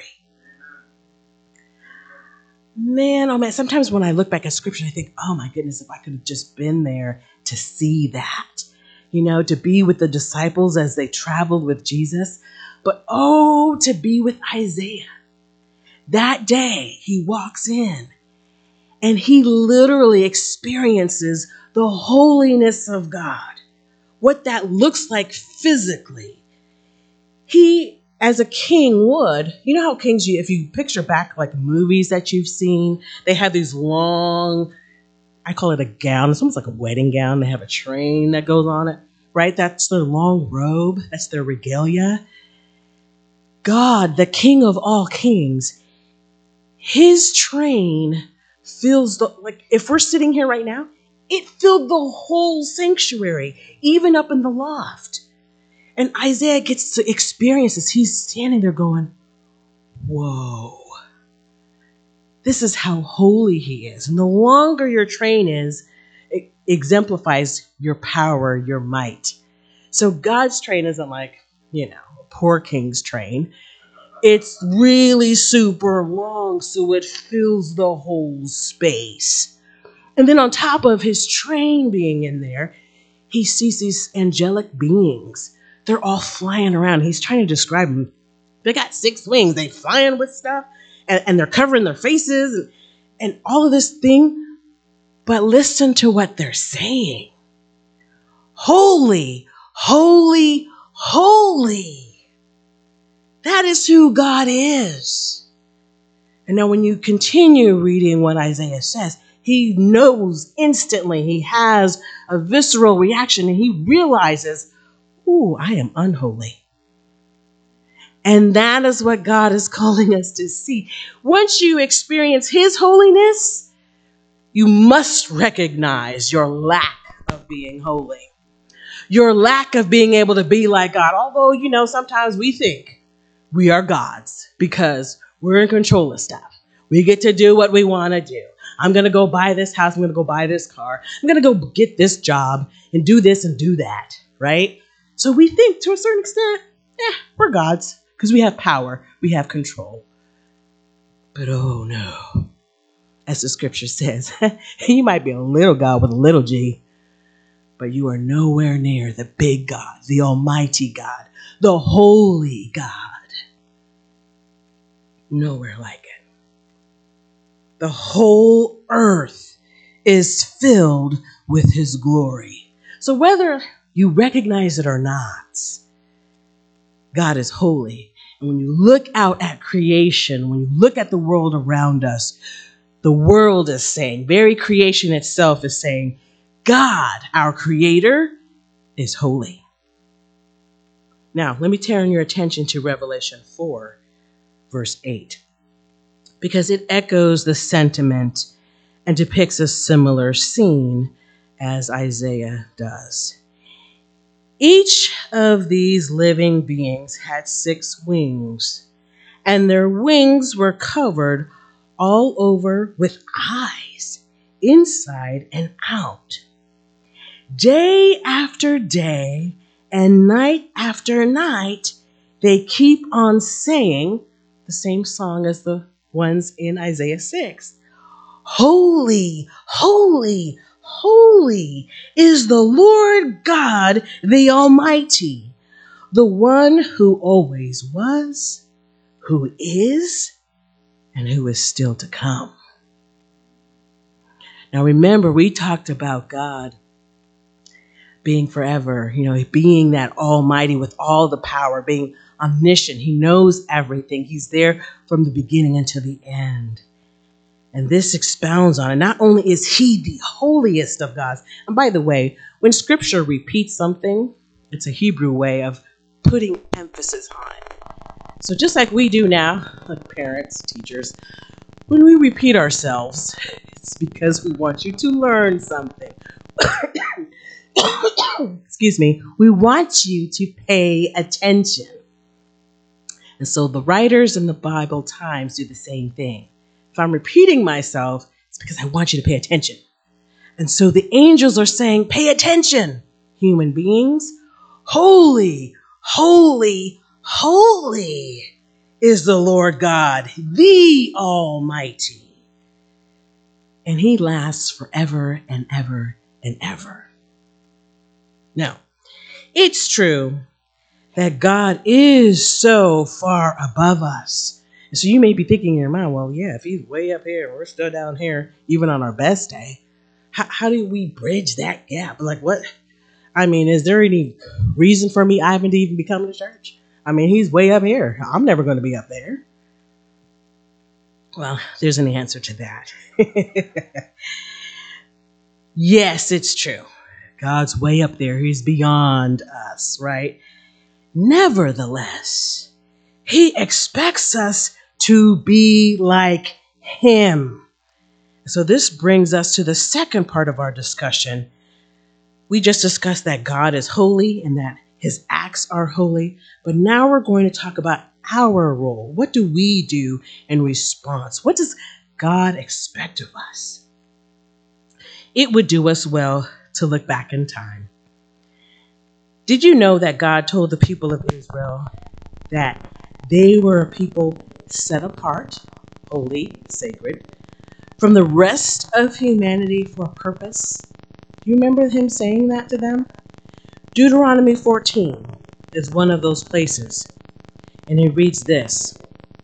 Man, oh man, sometimes when I look back at scripture, I think, oh my goodness, if I could have just been there to see that, you know, to be with the disciples as they traveled with Jesus. But oh, to be with Isaiah. That day he walks in and he literally experiences the holiness of God. What that looks like physically. He, as a king would, you know how kings, you, if you picture back like movies that you've seen, they have these long, I call it a gown. It's almost like a wedding gown. They have a train that goes on it, right? That's their long robe. That's their regalia. God, the King of all kings, his train fills the, like if we're sitting here right now, It filled the whole sanctuary, even up in the loft. And Isaiah gets to experience this. He's standing there going, whoa. This is how holy he is. And the longer your train is, it exemplifies your power, your might. So God's train isn't like, you know, a poor king's train. It's really super long, so it fills the whole space. And then on top of his train being in there, he sees these angelic beings. They're all flying around. He's trying to describe them. They got six wings. They flying with stuff. And, and they're covering their faces and, and all of this thing. But listen to what they're saying. Holy, holy, holy. That is who God is. And now when you continue reading what Isaiah says, he knows instantly. He has a visceral reaction and he realizes, ooh, I am unholy. And that is what God is calling us to see. Once you experience his holiness, you must recognize your lack of being holy. Your lack of being able to be like God. Although, you know, sometimes we think we are gods because we're in control of stuff. We get to do what we want to do. I'm going to go buy this house. I'm going to go buy this car. I'm going to go get this job and do this and do that, right? So we think to a certain extent, eh, we're gods. Because we have power, we have control. But oh no, as the scripture says, you might be a little God with a little g, but you are nowhere near the big God, the almighty God, the holy God. Nowhere like it. The whole earth is filled with his glory. So whether you recognize it or not, God is holy. And when you look out at creation, when you look at the world around us, the world is saying, very creation itself is saying, God, our creator, is holy. Now, let me turn your attention to Revelation four, verse eight, because it echoes the sentiment and depicts a similar scene as Isaiah does. Each of these living beings had six wings, and their wings were covered all over with eyes, inside and out. Day after day and night after night, they keep on saying the same song as the ones in Isaiah six. Holy, holy, holy is the Lord God, the Almighty, the one who always was, who is, and who is still to come. Now remember, we talked about God being forever, you know, being that Almighty with all the power, being omniscient. He knows everything. He's there from the beginning until the end. And this expounds on it. Not only is he the holiest of gods, and by the way, when scripture repeats something, it's a Hebrew way of putting emphasis on it. So just like we do now, like parents, teachers, when we repeat ourselves, it's because we want you to learn something. Excuse me. We want you to pay attention. And so the writers in the Bible times do the same thing. If I'm repeating myself, it's because I want you to pay attention. And so the angels are saying, pay attention, human beings. Holy, holy, holy is the Lord God, the Almighty. And he lasts forever and ever and ever. Now, it's true that God is so far above us. And so you may be thinking in your mind, well, yeah, if he's way up here and we're still down here, even on our best day, how, how do we bridge that gap? Like what? I mean, is there any reason for me having to even be coming to church? I mean, he's way up here. I'm never going to be up there. Well, there's an answer to that. Yes, it's true. God's way up there. He's beyond us, right? Nevertheless, he expects us to be like him. So this brings us to the second part of our discussion. We just discussed that God is holy and that his acts are holy, but now we're going to talk about our role. What do we do in response? What does God expect of us? It would do us well to look back in time. Did you know that God told the people of Israel that they were a people set apart, holy, sacred, from the rest of humanity for a purpose? Do you remember him saying that to them? Deuteronomy fourteen is one of those places, and it reads this: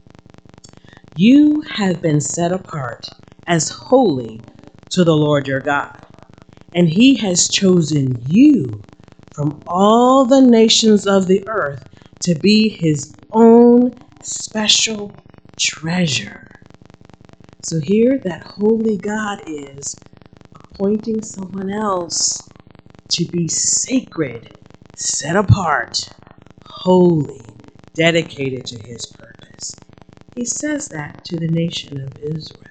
You have been set apart as holy to the Lord your God, and he has chosen you from all the nations of the earth to be his own special treasure. So here that holy God is appointing someone else to be sacred, set apart, holy, dedicated to his purpose. He says that to the nation of Israel.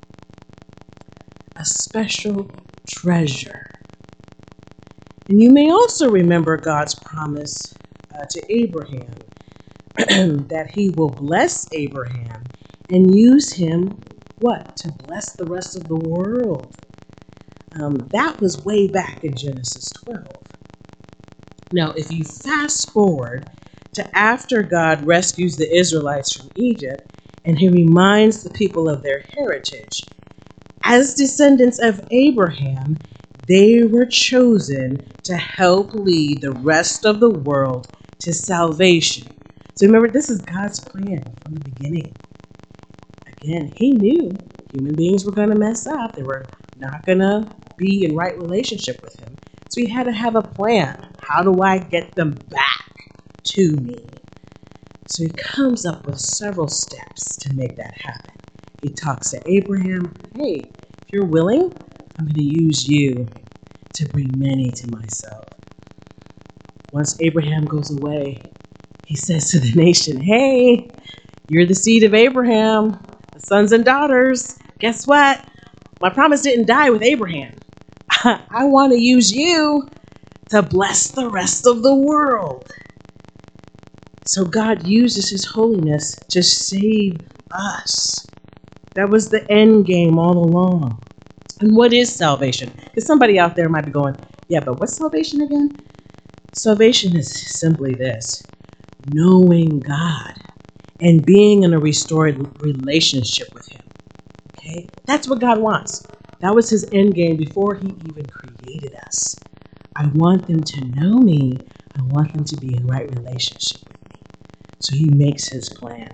A special treasure. And you may also remember God's promise uh, to Abraham that he will bless Abraham and use him, what? To bless the rest of the world. Um, that was way back in Genesis twelve. Now, if you fast forward to after God rescues the Israelites from Egypt and he reminds the people of their heritage, as descendants of Abraham, they were chosen to help lead the rest of the world to salvation. So remember, this is God's plan from the beginning. Again, he knew human beings were going to mess up. They were not going to be in right relationship with him. So he had to have a plan. How do I get them back to me? So he comes up with several steps to make that happen. He talks to Abraham. Hey, if you're willing, I'm going to use you to bring many to myself. Once Abraham goes away, he says to the nation, hey, you're the seed of Abraham, the sons and daughters. Guess what? My promise didn't die with Abraham. I want to use you to bless the rest of the world. So God uses his holiness to save us. That was the end game all along. And what is salvation? Because somebody out there might be going, yeah, but what's salvation again? Salvation is simply this: knowing God and being in a restored relationship with him. Okay? That's what God wants. That was his end game before he even created us. I want them to know me. I want them to be in right relationship with me. So he makes his plan.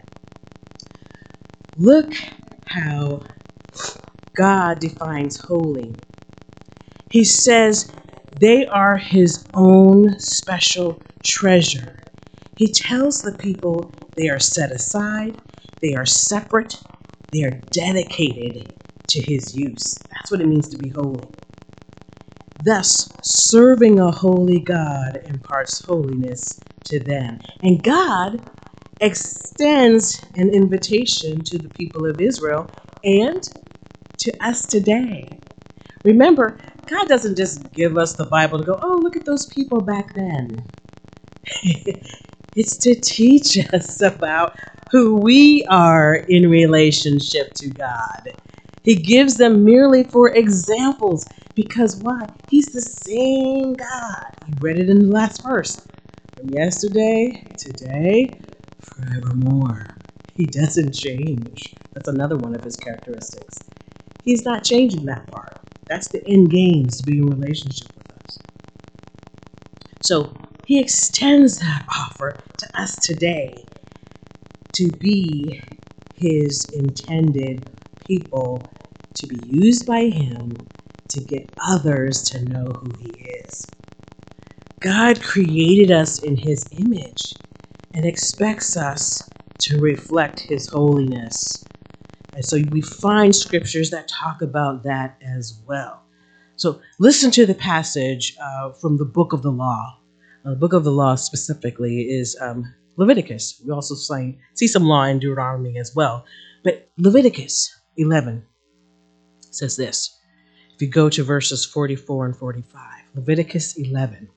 Look how God defines holy. He says they are his own special treasure. He tells the people they are set aside, they are separate, they are dedicated to his use. That's what it means to be holy. Thus, serving a holy God imparts holiness to them. And God extends an invitation to the people of Israel and to us today. Remember, God doesn't just give us the Bible to go, oh, look at those people back then. It's to teach us about who we are in relationship to God. He gives them merely for examples. Because why? He's the same God. You read it in the last verse. From yesterday, today, forevermore. He doesn't change. That's another one of his characteristics. He's not changing that part. That's the end game, is to be in relationship with us. So he extends that offer to us today to be his intended people, to be used by him to get others to know who he is. God created us in his image and expects us to reflect his holiness. And so we find scriptures that talk about that as well. So listen to the passage uh, from the book of the law. Uh, the book of the law specifically is um, Leviticus. We also see, see some law in Deuteronomy as well. But Leviticus eleven. It says this. If you go to verses forty-four and forty-five, Leviticus eleven.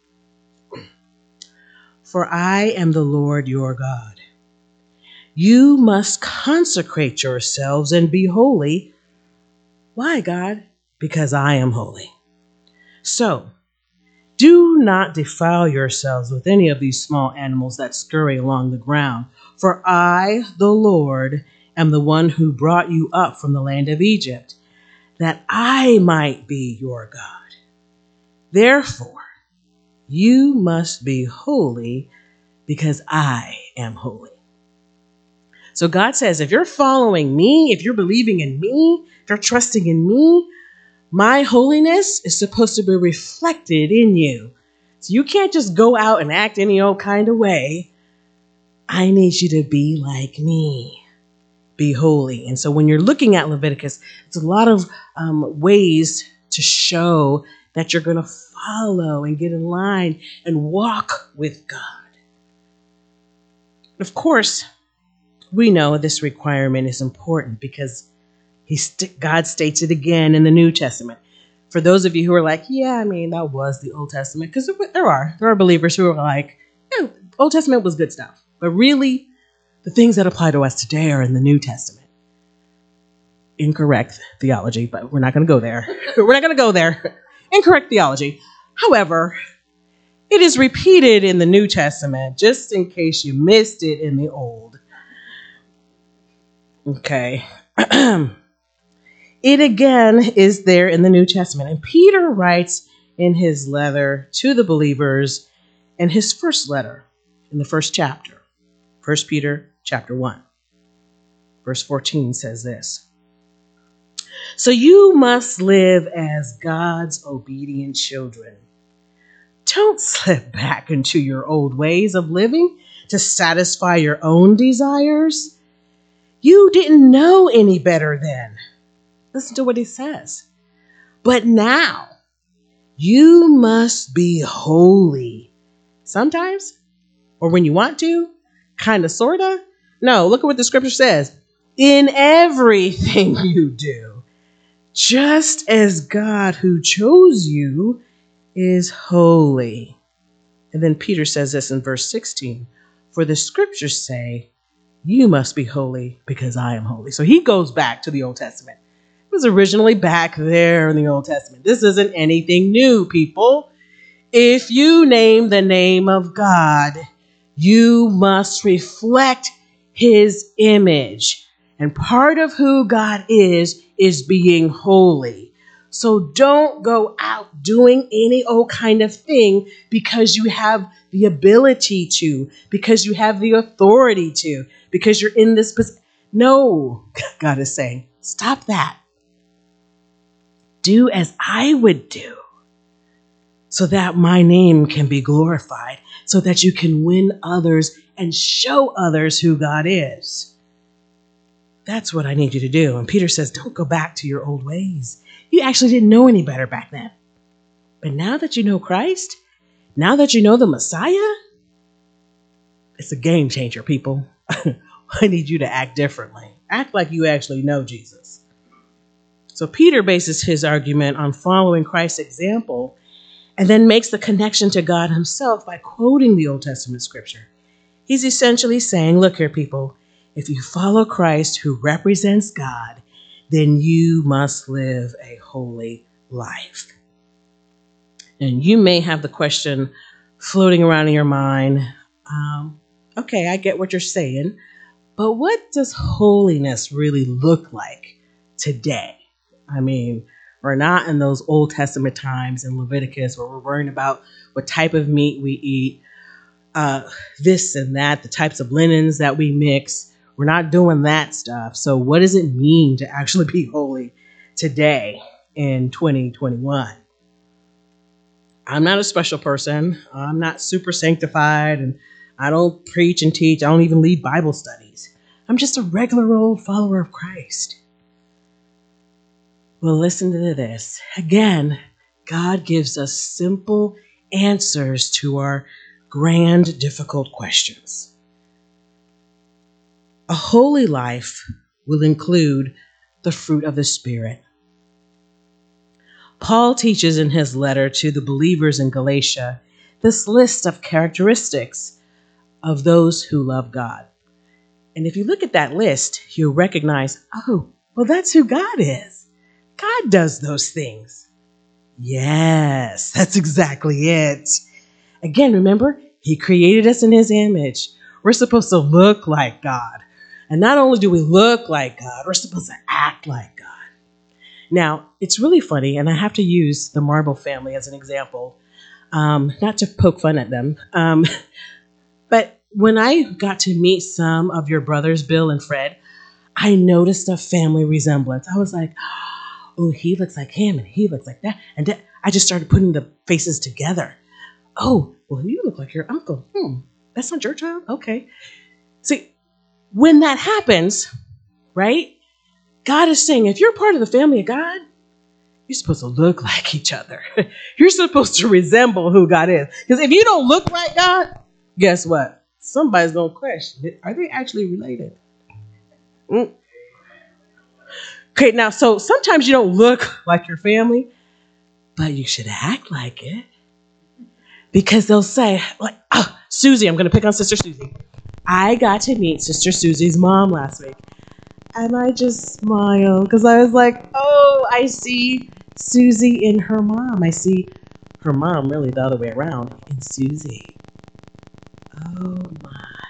For I am the Lord your God. You must consecrate yourselves and be holy. Why, God? Because I am holy. So, do not defile yourselves with any of these small animals that scurry along the ground. For I, the Lord, am the one who brought you up from the land of Egypt, that I might be your God. Therefore, you must be holy because I am holy. So God says, if you're following me, if you're believing in me, if you're trusting in me, my holiness is supposed to be reflected in you. So you can't just go out and act any old kind of way. I need you to be like me. Be holy. And so when you're looking at Leviticus, it's a lot of um, ways to show that you're going to follow and get in line and walk with God. Of course, we know this requirement is important because he st- God states it again in the New Testament. For those of you who are like, yeah, I mean, that was the Old Testament, because there are. There are believers who are like, yeah, Old Testament was good stuff. But really, the things that apply to us today are in the New Testament. Incorrect theology, but we're not going to go there. We're not going to go there. Incorrect theology. However, it is repeated in the New Testament, just in case you missed it in the Old. Okay. It again is there in the New Testament. And Peter writes in his letter to the believers in his first letter, in the first chapter, First Peter chapter one, verse fourteen says this. So you must live as God's obedient children. Don't slip back into your old ways of living to satisfy your own desires. You didn't know any better then. Listen to what he says. But now you must be holy. Sometimes, or when you want to, kind of, sort of. No, look at what the scripture says. In everything you do, just as God who chose you is holy. And then Peter says this in verse sixteen. For the scriptures say, you must be holy because I am holy. So he goes back to the Old Testament. It was originally back there in the Old Testament. This isn't anything new, people. If you name the name of God, you must reflect his image. And part of who God is, is being holy. So don't go out doing any old kind of thing because you have the ability to, because you have the authority to, because you're in this position. No, God is saying, stop that. Do as I would do so that my name can be glorified, so that you can win others and show others who God is. That's what I need you to do. And Peter says, don't go back to your old ways. You actually didn't know any better back then. But now that you know Christ, now that you know the Messiah, it's a game changer, people. I need you to act differently. Act like you actually know Jesus. So Peter bases his argument on following Christ's example and then makes the connection to God himself by quoting the Old Testament scripture. He's essentially saying, look here, people, if you follow Christ who represents God, then you must live a holy life. And you may have the question floating around in your mind, um, okay, I get what you're saying, but what does holiness really look like today? I mean, we're not in those Old Testament times in Leviticus where we're worrying about what type of meat we eat, uh, this and that, the types of linens that we mix. We're not doing that stuff. So what does it mean to actually be holy today in twenty twenty-one? I'm not a special person. I'm not super sanctified, and I don't preach and teach. I don't even lead Bible studies. I'm just a regular old follower of Christ. Well, listen to this. Again, God gives us simple answers to our grand, difficult questions. A holy life will include the fruit of the Spirit. Paul teaches in his letter to the believers in Galatia this list of characteristics of those who love God. And if you look at that list, you'll recognize, oh, well, that's who God is. God does those things. Yes, that's exactly it. Again, remember, he created us in his image. We're supposed to look like God. And not only do we look like God, we're supposed to act like God. Now, it's really funny, and I have to use the Marble family as an example, um, not to poke fun at them. Um, but when I got to meet some of your brothers, Bill and Fred, I noticed a family resemblance. I was like, oh, he looks like him, and he looks like that. And that, I just started putting the faces together. Oh, well, you look like your uncle. Hmm, that's not your child? Okay. See, when that happens, right, God is saying, if you're part of the family of God, you're supposed to look like each other. You're supposed to resemble who God is. Because if you don't look like God, guess what? Somebody's going to question it. Are they actually related? Mm. Okay, now, so sometimes you don't look like your family, but you should act like it. Because they'll say, like, oh, Susie, I'm going to pick on Sister Susie. I got to meet Sister Susie's mom last week. And I just smiled because I was like, oh, I see Susie in her mom. I see her mom really the other way around in Susie. Oh, my.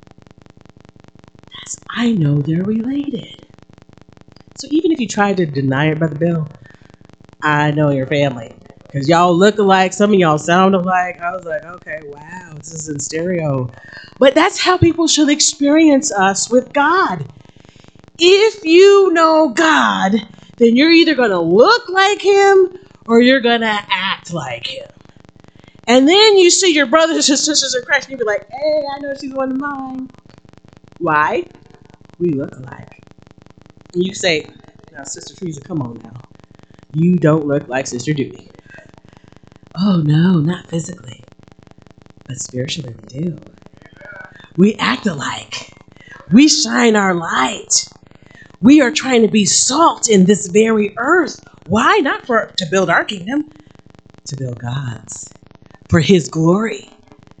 That's, I know they're related. So even if you try to deny it, Brother Bill, I know your family. Because y'all look alike. Some of y'all sound alike. I was like, okay, wow, this is in stereo. But that's how people should experience us with God. If you know God, then you're either going to look like him or you're going to act like him. And then you see your brothers and sisters in Christ and you be like, hey, I know she's one of mine. Why? We look alike. And you say, now, Sister Teresa, come on now. You don't look like Sister Judy. Oh, no, not physically. But spiritually we do. We act alike. We shine our light. We are trying to be salt in this very earth. Why? Not for to build our kingdom, to build God's, for his glory.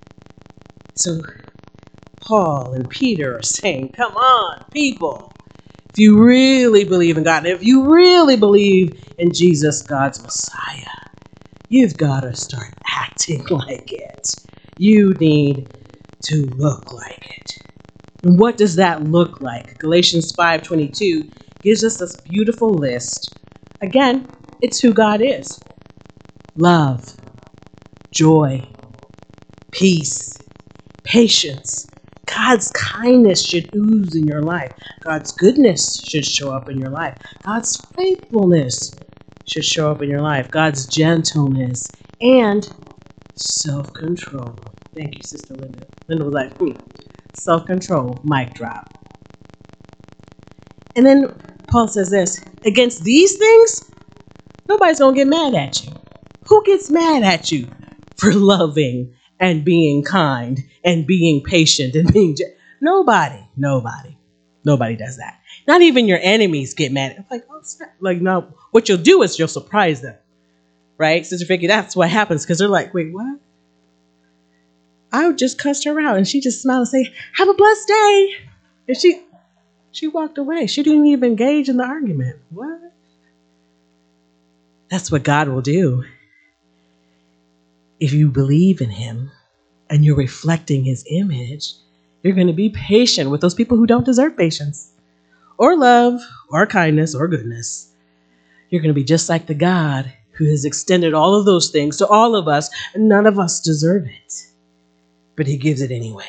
So Paul and Peter are saying, come on, people. If you really believe in God, if you really believe in Jesus, God's Messiah, you've got to start acting like it. You need to look like it. And what does that look like? Galatians five twenty-two gives us this beautiful list. Again, it's who God is. Love, joy, peace, patience. God's kindness should ooze in your life. God's goodness should show up in your life. God's faithfulness should show up in your life. God's gentleness and self-control. Thank you, Sister Linda. Linda was like, hmm. Self-control, mic drop. And then Paul says this, against these things, nobody's going to get mad at you. Who gets mad at you for loving and being kind and being patient and being... Ge- nobody, nobody, nobody does that. Not even your enemies get mad. I'm like, oh, snap. Like, no, what you'll do is you'll surprise them. Right? Sister Vicky, that's what happens because they're like, wait, what? I just cussed her out and she just smiled and say, have a blessed day. And she she walked away. She didn't even engage in the argument. What? That's what God will do. If you believe in him and you're reflecting his image, you're going to be patient with those people who don't deserve patience or love or kindness or goodness. You're going to be just like the God who has extended all of those things to all of us, and none of us deserve it. But he gives it anyway.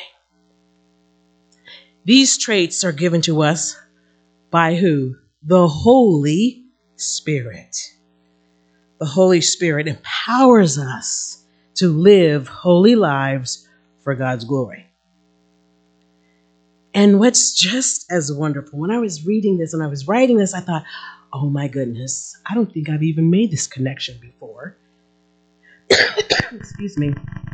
These traits are given to us by who? The Holy Spirit. The Holy Spirit empowers us to live holy lives for God's glory. And what's just as wonderful, when I was reading this and I was writing this, I thought, oh my goodness, I don't think I've even made this connection before. Excuse me.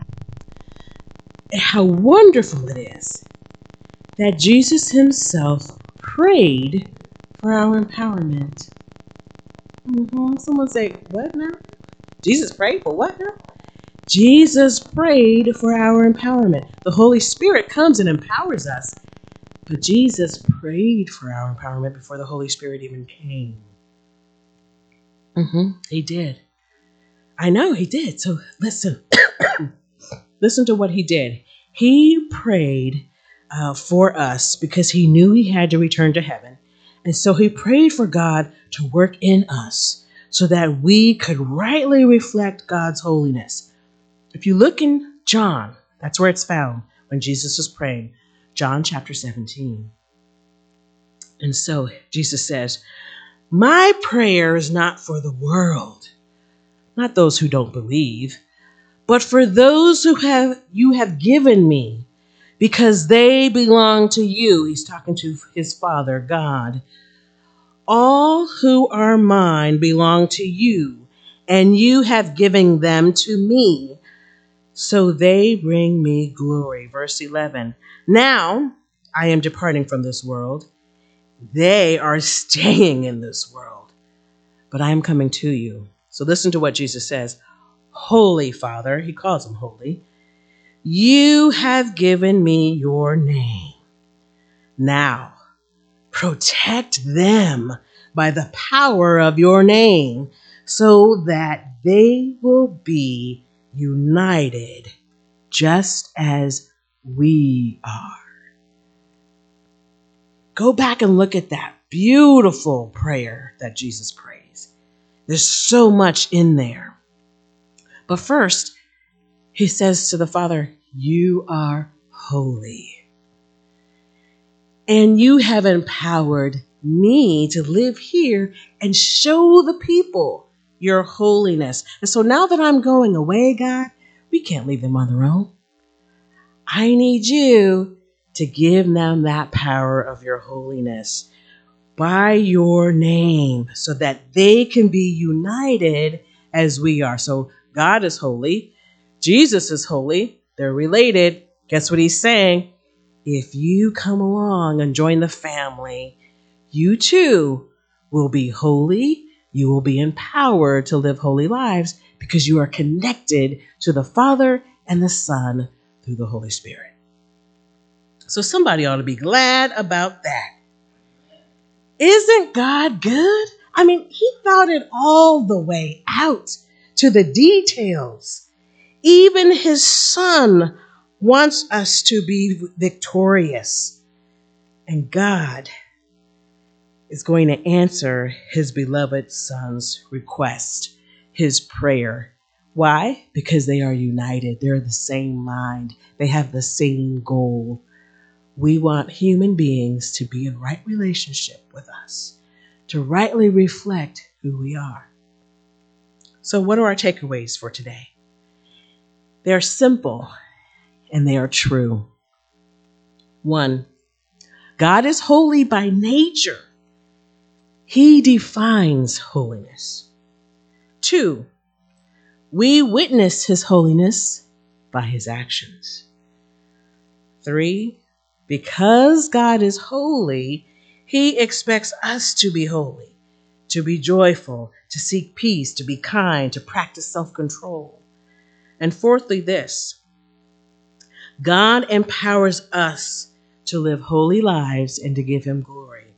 How wonderful it is that Jesus himself prayed for our empowerment. Mm-hmm. Someone say, what now? Jesus prayed for what now? Jesus prayed for our empowerment. The Holy Spirit comes and empowers us. But Jesus prayed for our empowerment before the Holy Spirit even came. Mm-hmm. He did. I know he did. So listen. Listen to what he did. He prayed uh, for us because he knew he had to return to heaven. And so he prayed for God to work in us so that we could rightly reflect God's holiness. If you look in John, that's where it's found when Jesus was praying, John chapter seventeen. And so Jesus says, my prayer is not for the world, not those who don't believe, but for those who have you have given me, because they belong to you. He's talking to his Father, God. All who are mine belong to you, and you have given them to me, so they bring me glory. Verse eleven. Now I am departing from this world. They are staying in this world, but I am coming to you. So listen to what Jesus says. Holy Father, he calls him holy, you have given me your name. Now, protect them by the power of your name so that they will be united just as we are. Go back and look at that beautiful prayer that Jesus prays. There's so much in there. But first, he says to the Father, you are holy. And you have empowered me to live here and show the people your holiness. And so now that I'm going away, God, we can't leave them on their own. I need you to give them that power of your holiness by your name so that they can be united as we are. So God is holy. Jesus is holy. They're related. Guess what he's saying? If you come along and join the family, you too will be holy. You will be empowered to live holy lives because you are connected to the Father and the Son through the Holy Spirit. So somebody ought to be glad about that. Isn't God good? I mean, he thought it all the way out to the details. Even his Son wants us to be victorious. And God is going to answer his beloved Son's request, his prayer. Why? Because they are united. They're the same mind. They have the same goal. We want human beings to be in right relationship with us, to rightly reflect who we are. So what are our takeaways for today? They're simple and they are true. One, God is holy by nature. He defines holiness. Two, we witness his holiness by his actions. Three, because God is holy, he expects us to be holy, to be joyful, to seek peace, to be kind, to practice self-control. And fourthly, this, God empowers us to live holy lives and to give him glory.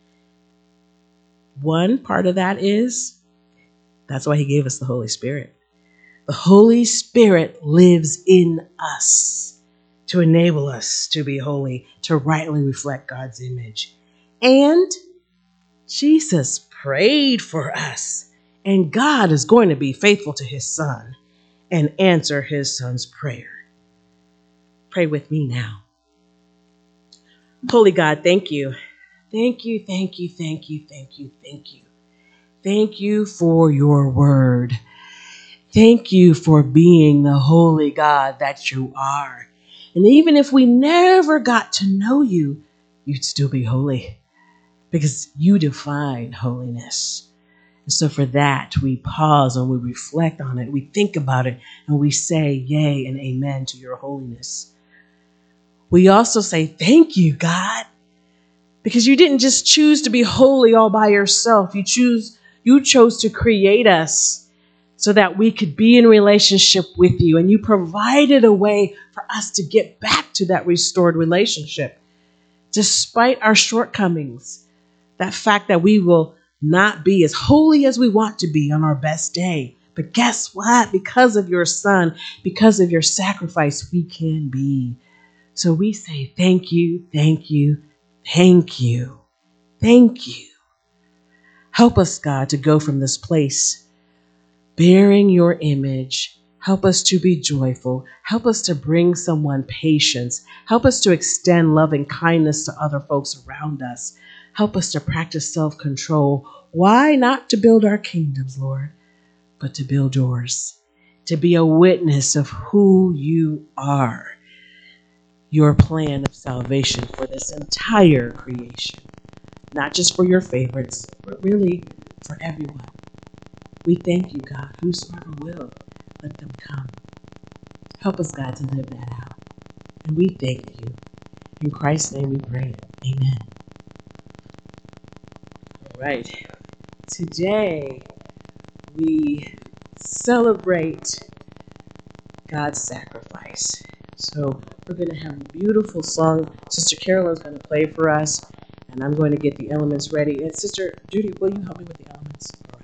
One part of that is, that's why he gave us the Holy Spirit. The Holy Spirit lives in us to enable us to be holy, to rightly reflect God's image. And Jesus prayed for us, and God is going to be faithful to his Son and answer his Son's prayer. Pray with me now. Holy God, thank you. Thank you, thank you, thank you, thank you, thank you. Thank you for your word. Thank you for being the holy God that you are. And even if we never got to know you, you'd still be holy because you define holiness. And so for that, we pause and we reflect on it. We think about it and we say yay and amen to your holiness. We also say, thank you, God, because you didn't just choose to be holy all by yourself. You choose, You chose to create us so that we could be in relationship with you. And you provided a way for us to get back to that restored relationship. Despite our shortcomings, that fact that we will not be as holy as we want to be on our best day. But guess what? Because of your Son, because of your sacrifice, we can be. So we say thank you, thank you, thank you, thank you. Help us, God, to go from this place bearing your image. Help us to be joyful. Help us to bring someone patience. Help us to extend love and kindness to other folks around us. Help us to practice self-control. Why? Not to build our kingdoms, Lord, but to build yours, to be a witness of who you are, your plan of salvation for this entire creation, not just for your favorites, but really for everyone. We thank you, God. Whosoever will, let them come. Help us, God, to live that out. And we thank you. In Christ's name we pray. Amen. All right. Today, we celebrate God's sacrifice. So we're going to have a beautiful song. Sister Carolyn's going to play for us, and I'm going to get the elements ready. And Sister Judy, will you help me with the elements? All right.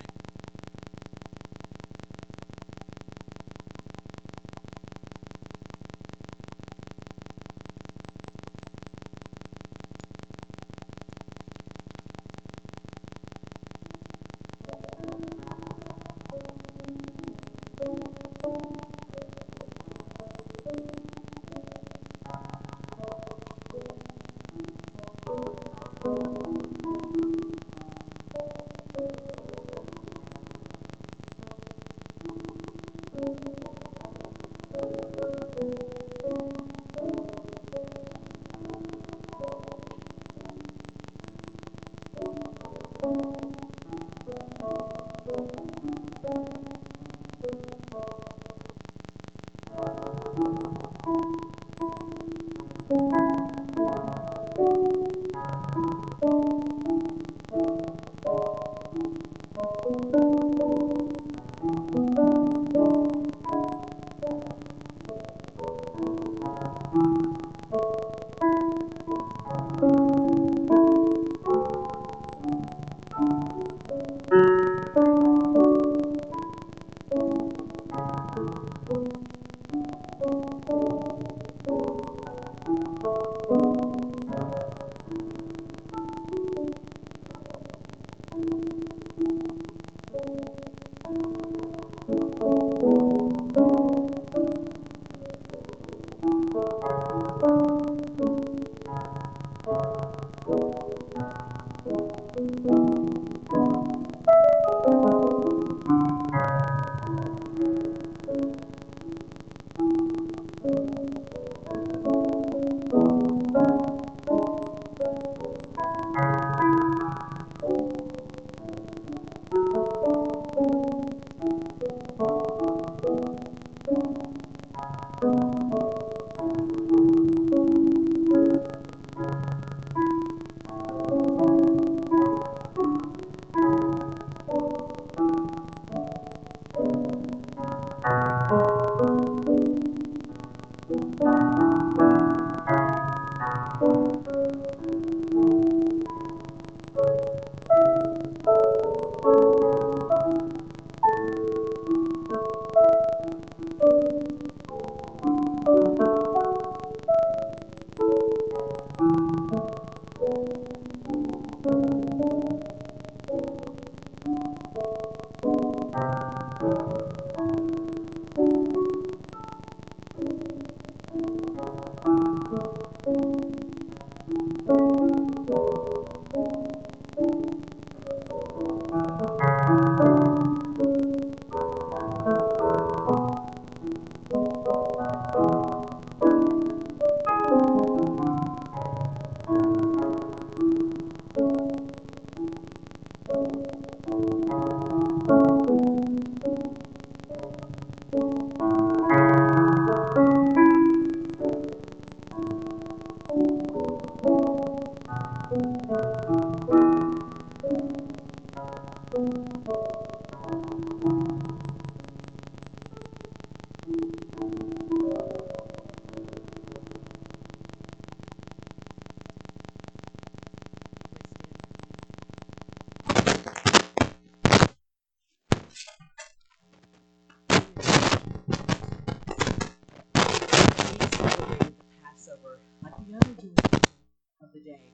We celebrated the Passover like the other Jewish of the day.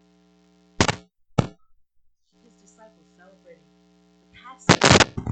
His disciples celebrating the Passover.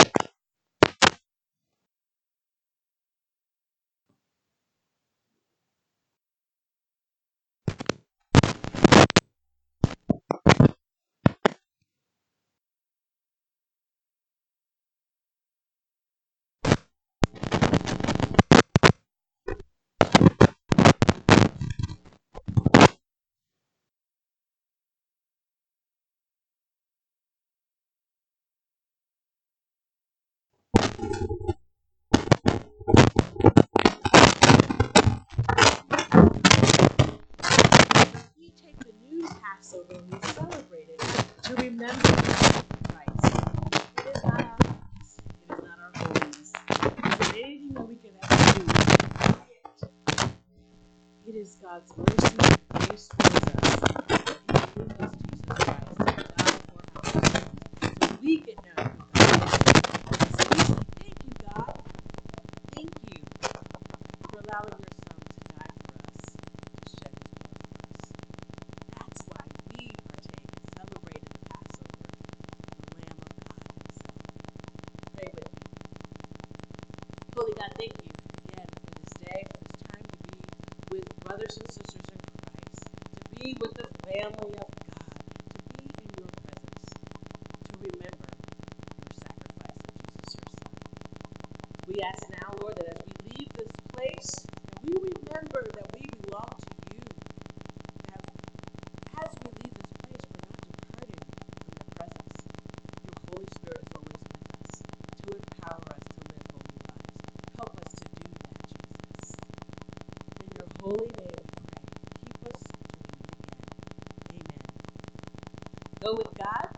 We take the new Passover and we celebrate it to remember Christ. It is not our holiness. It is not our holiness. Is there anything that we can ever do to buy it? It is God's mercy and grace towards us that He gave us Jesus Christ to die for our sins so we can know God. So we say, thank you, God. Thank you for allowing your Son to die for us, to shed His blood for us. That's why we partake and celebrate in the Passover, the Lamb of God Himself. Pray with me. Holy God, thank you again for this day, for this time to be with brothers and sisters in Christ, to be with the family of God, to be in your presence, to remember your sacrifice of Jesus, your Son. We ask now, Lord, that as we leave this place, that we remember that we belong to you, that as we leave this place, we're not departing from your presence. Your Holy Spirit is always with us to empower us to live holy lives. Help us to do that, Jesus. In your holy name we pray. Keep us until we meet again. Amen. Go with God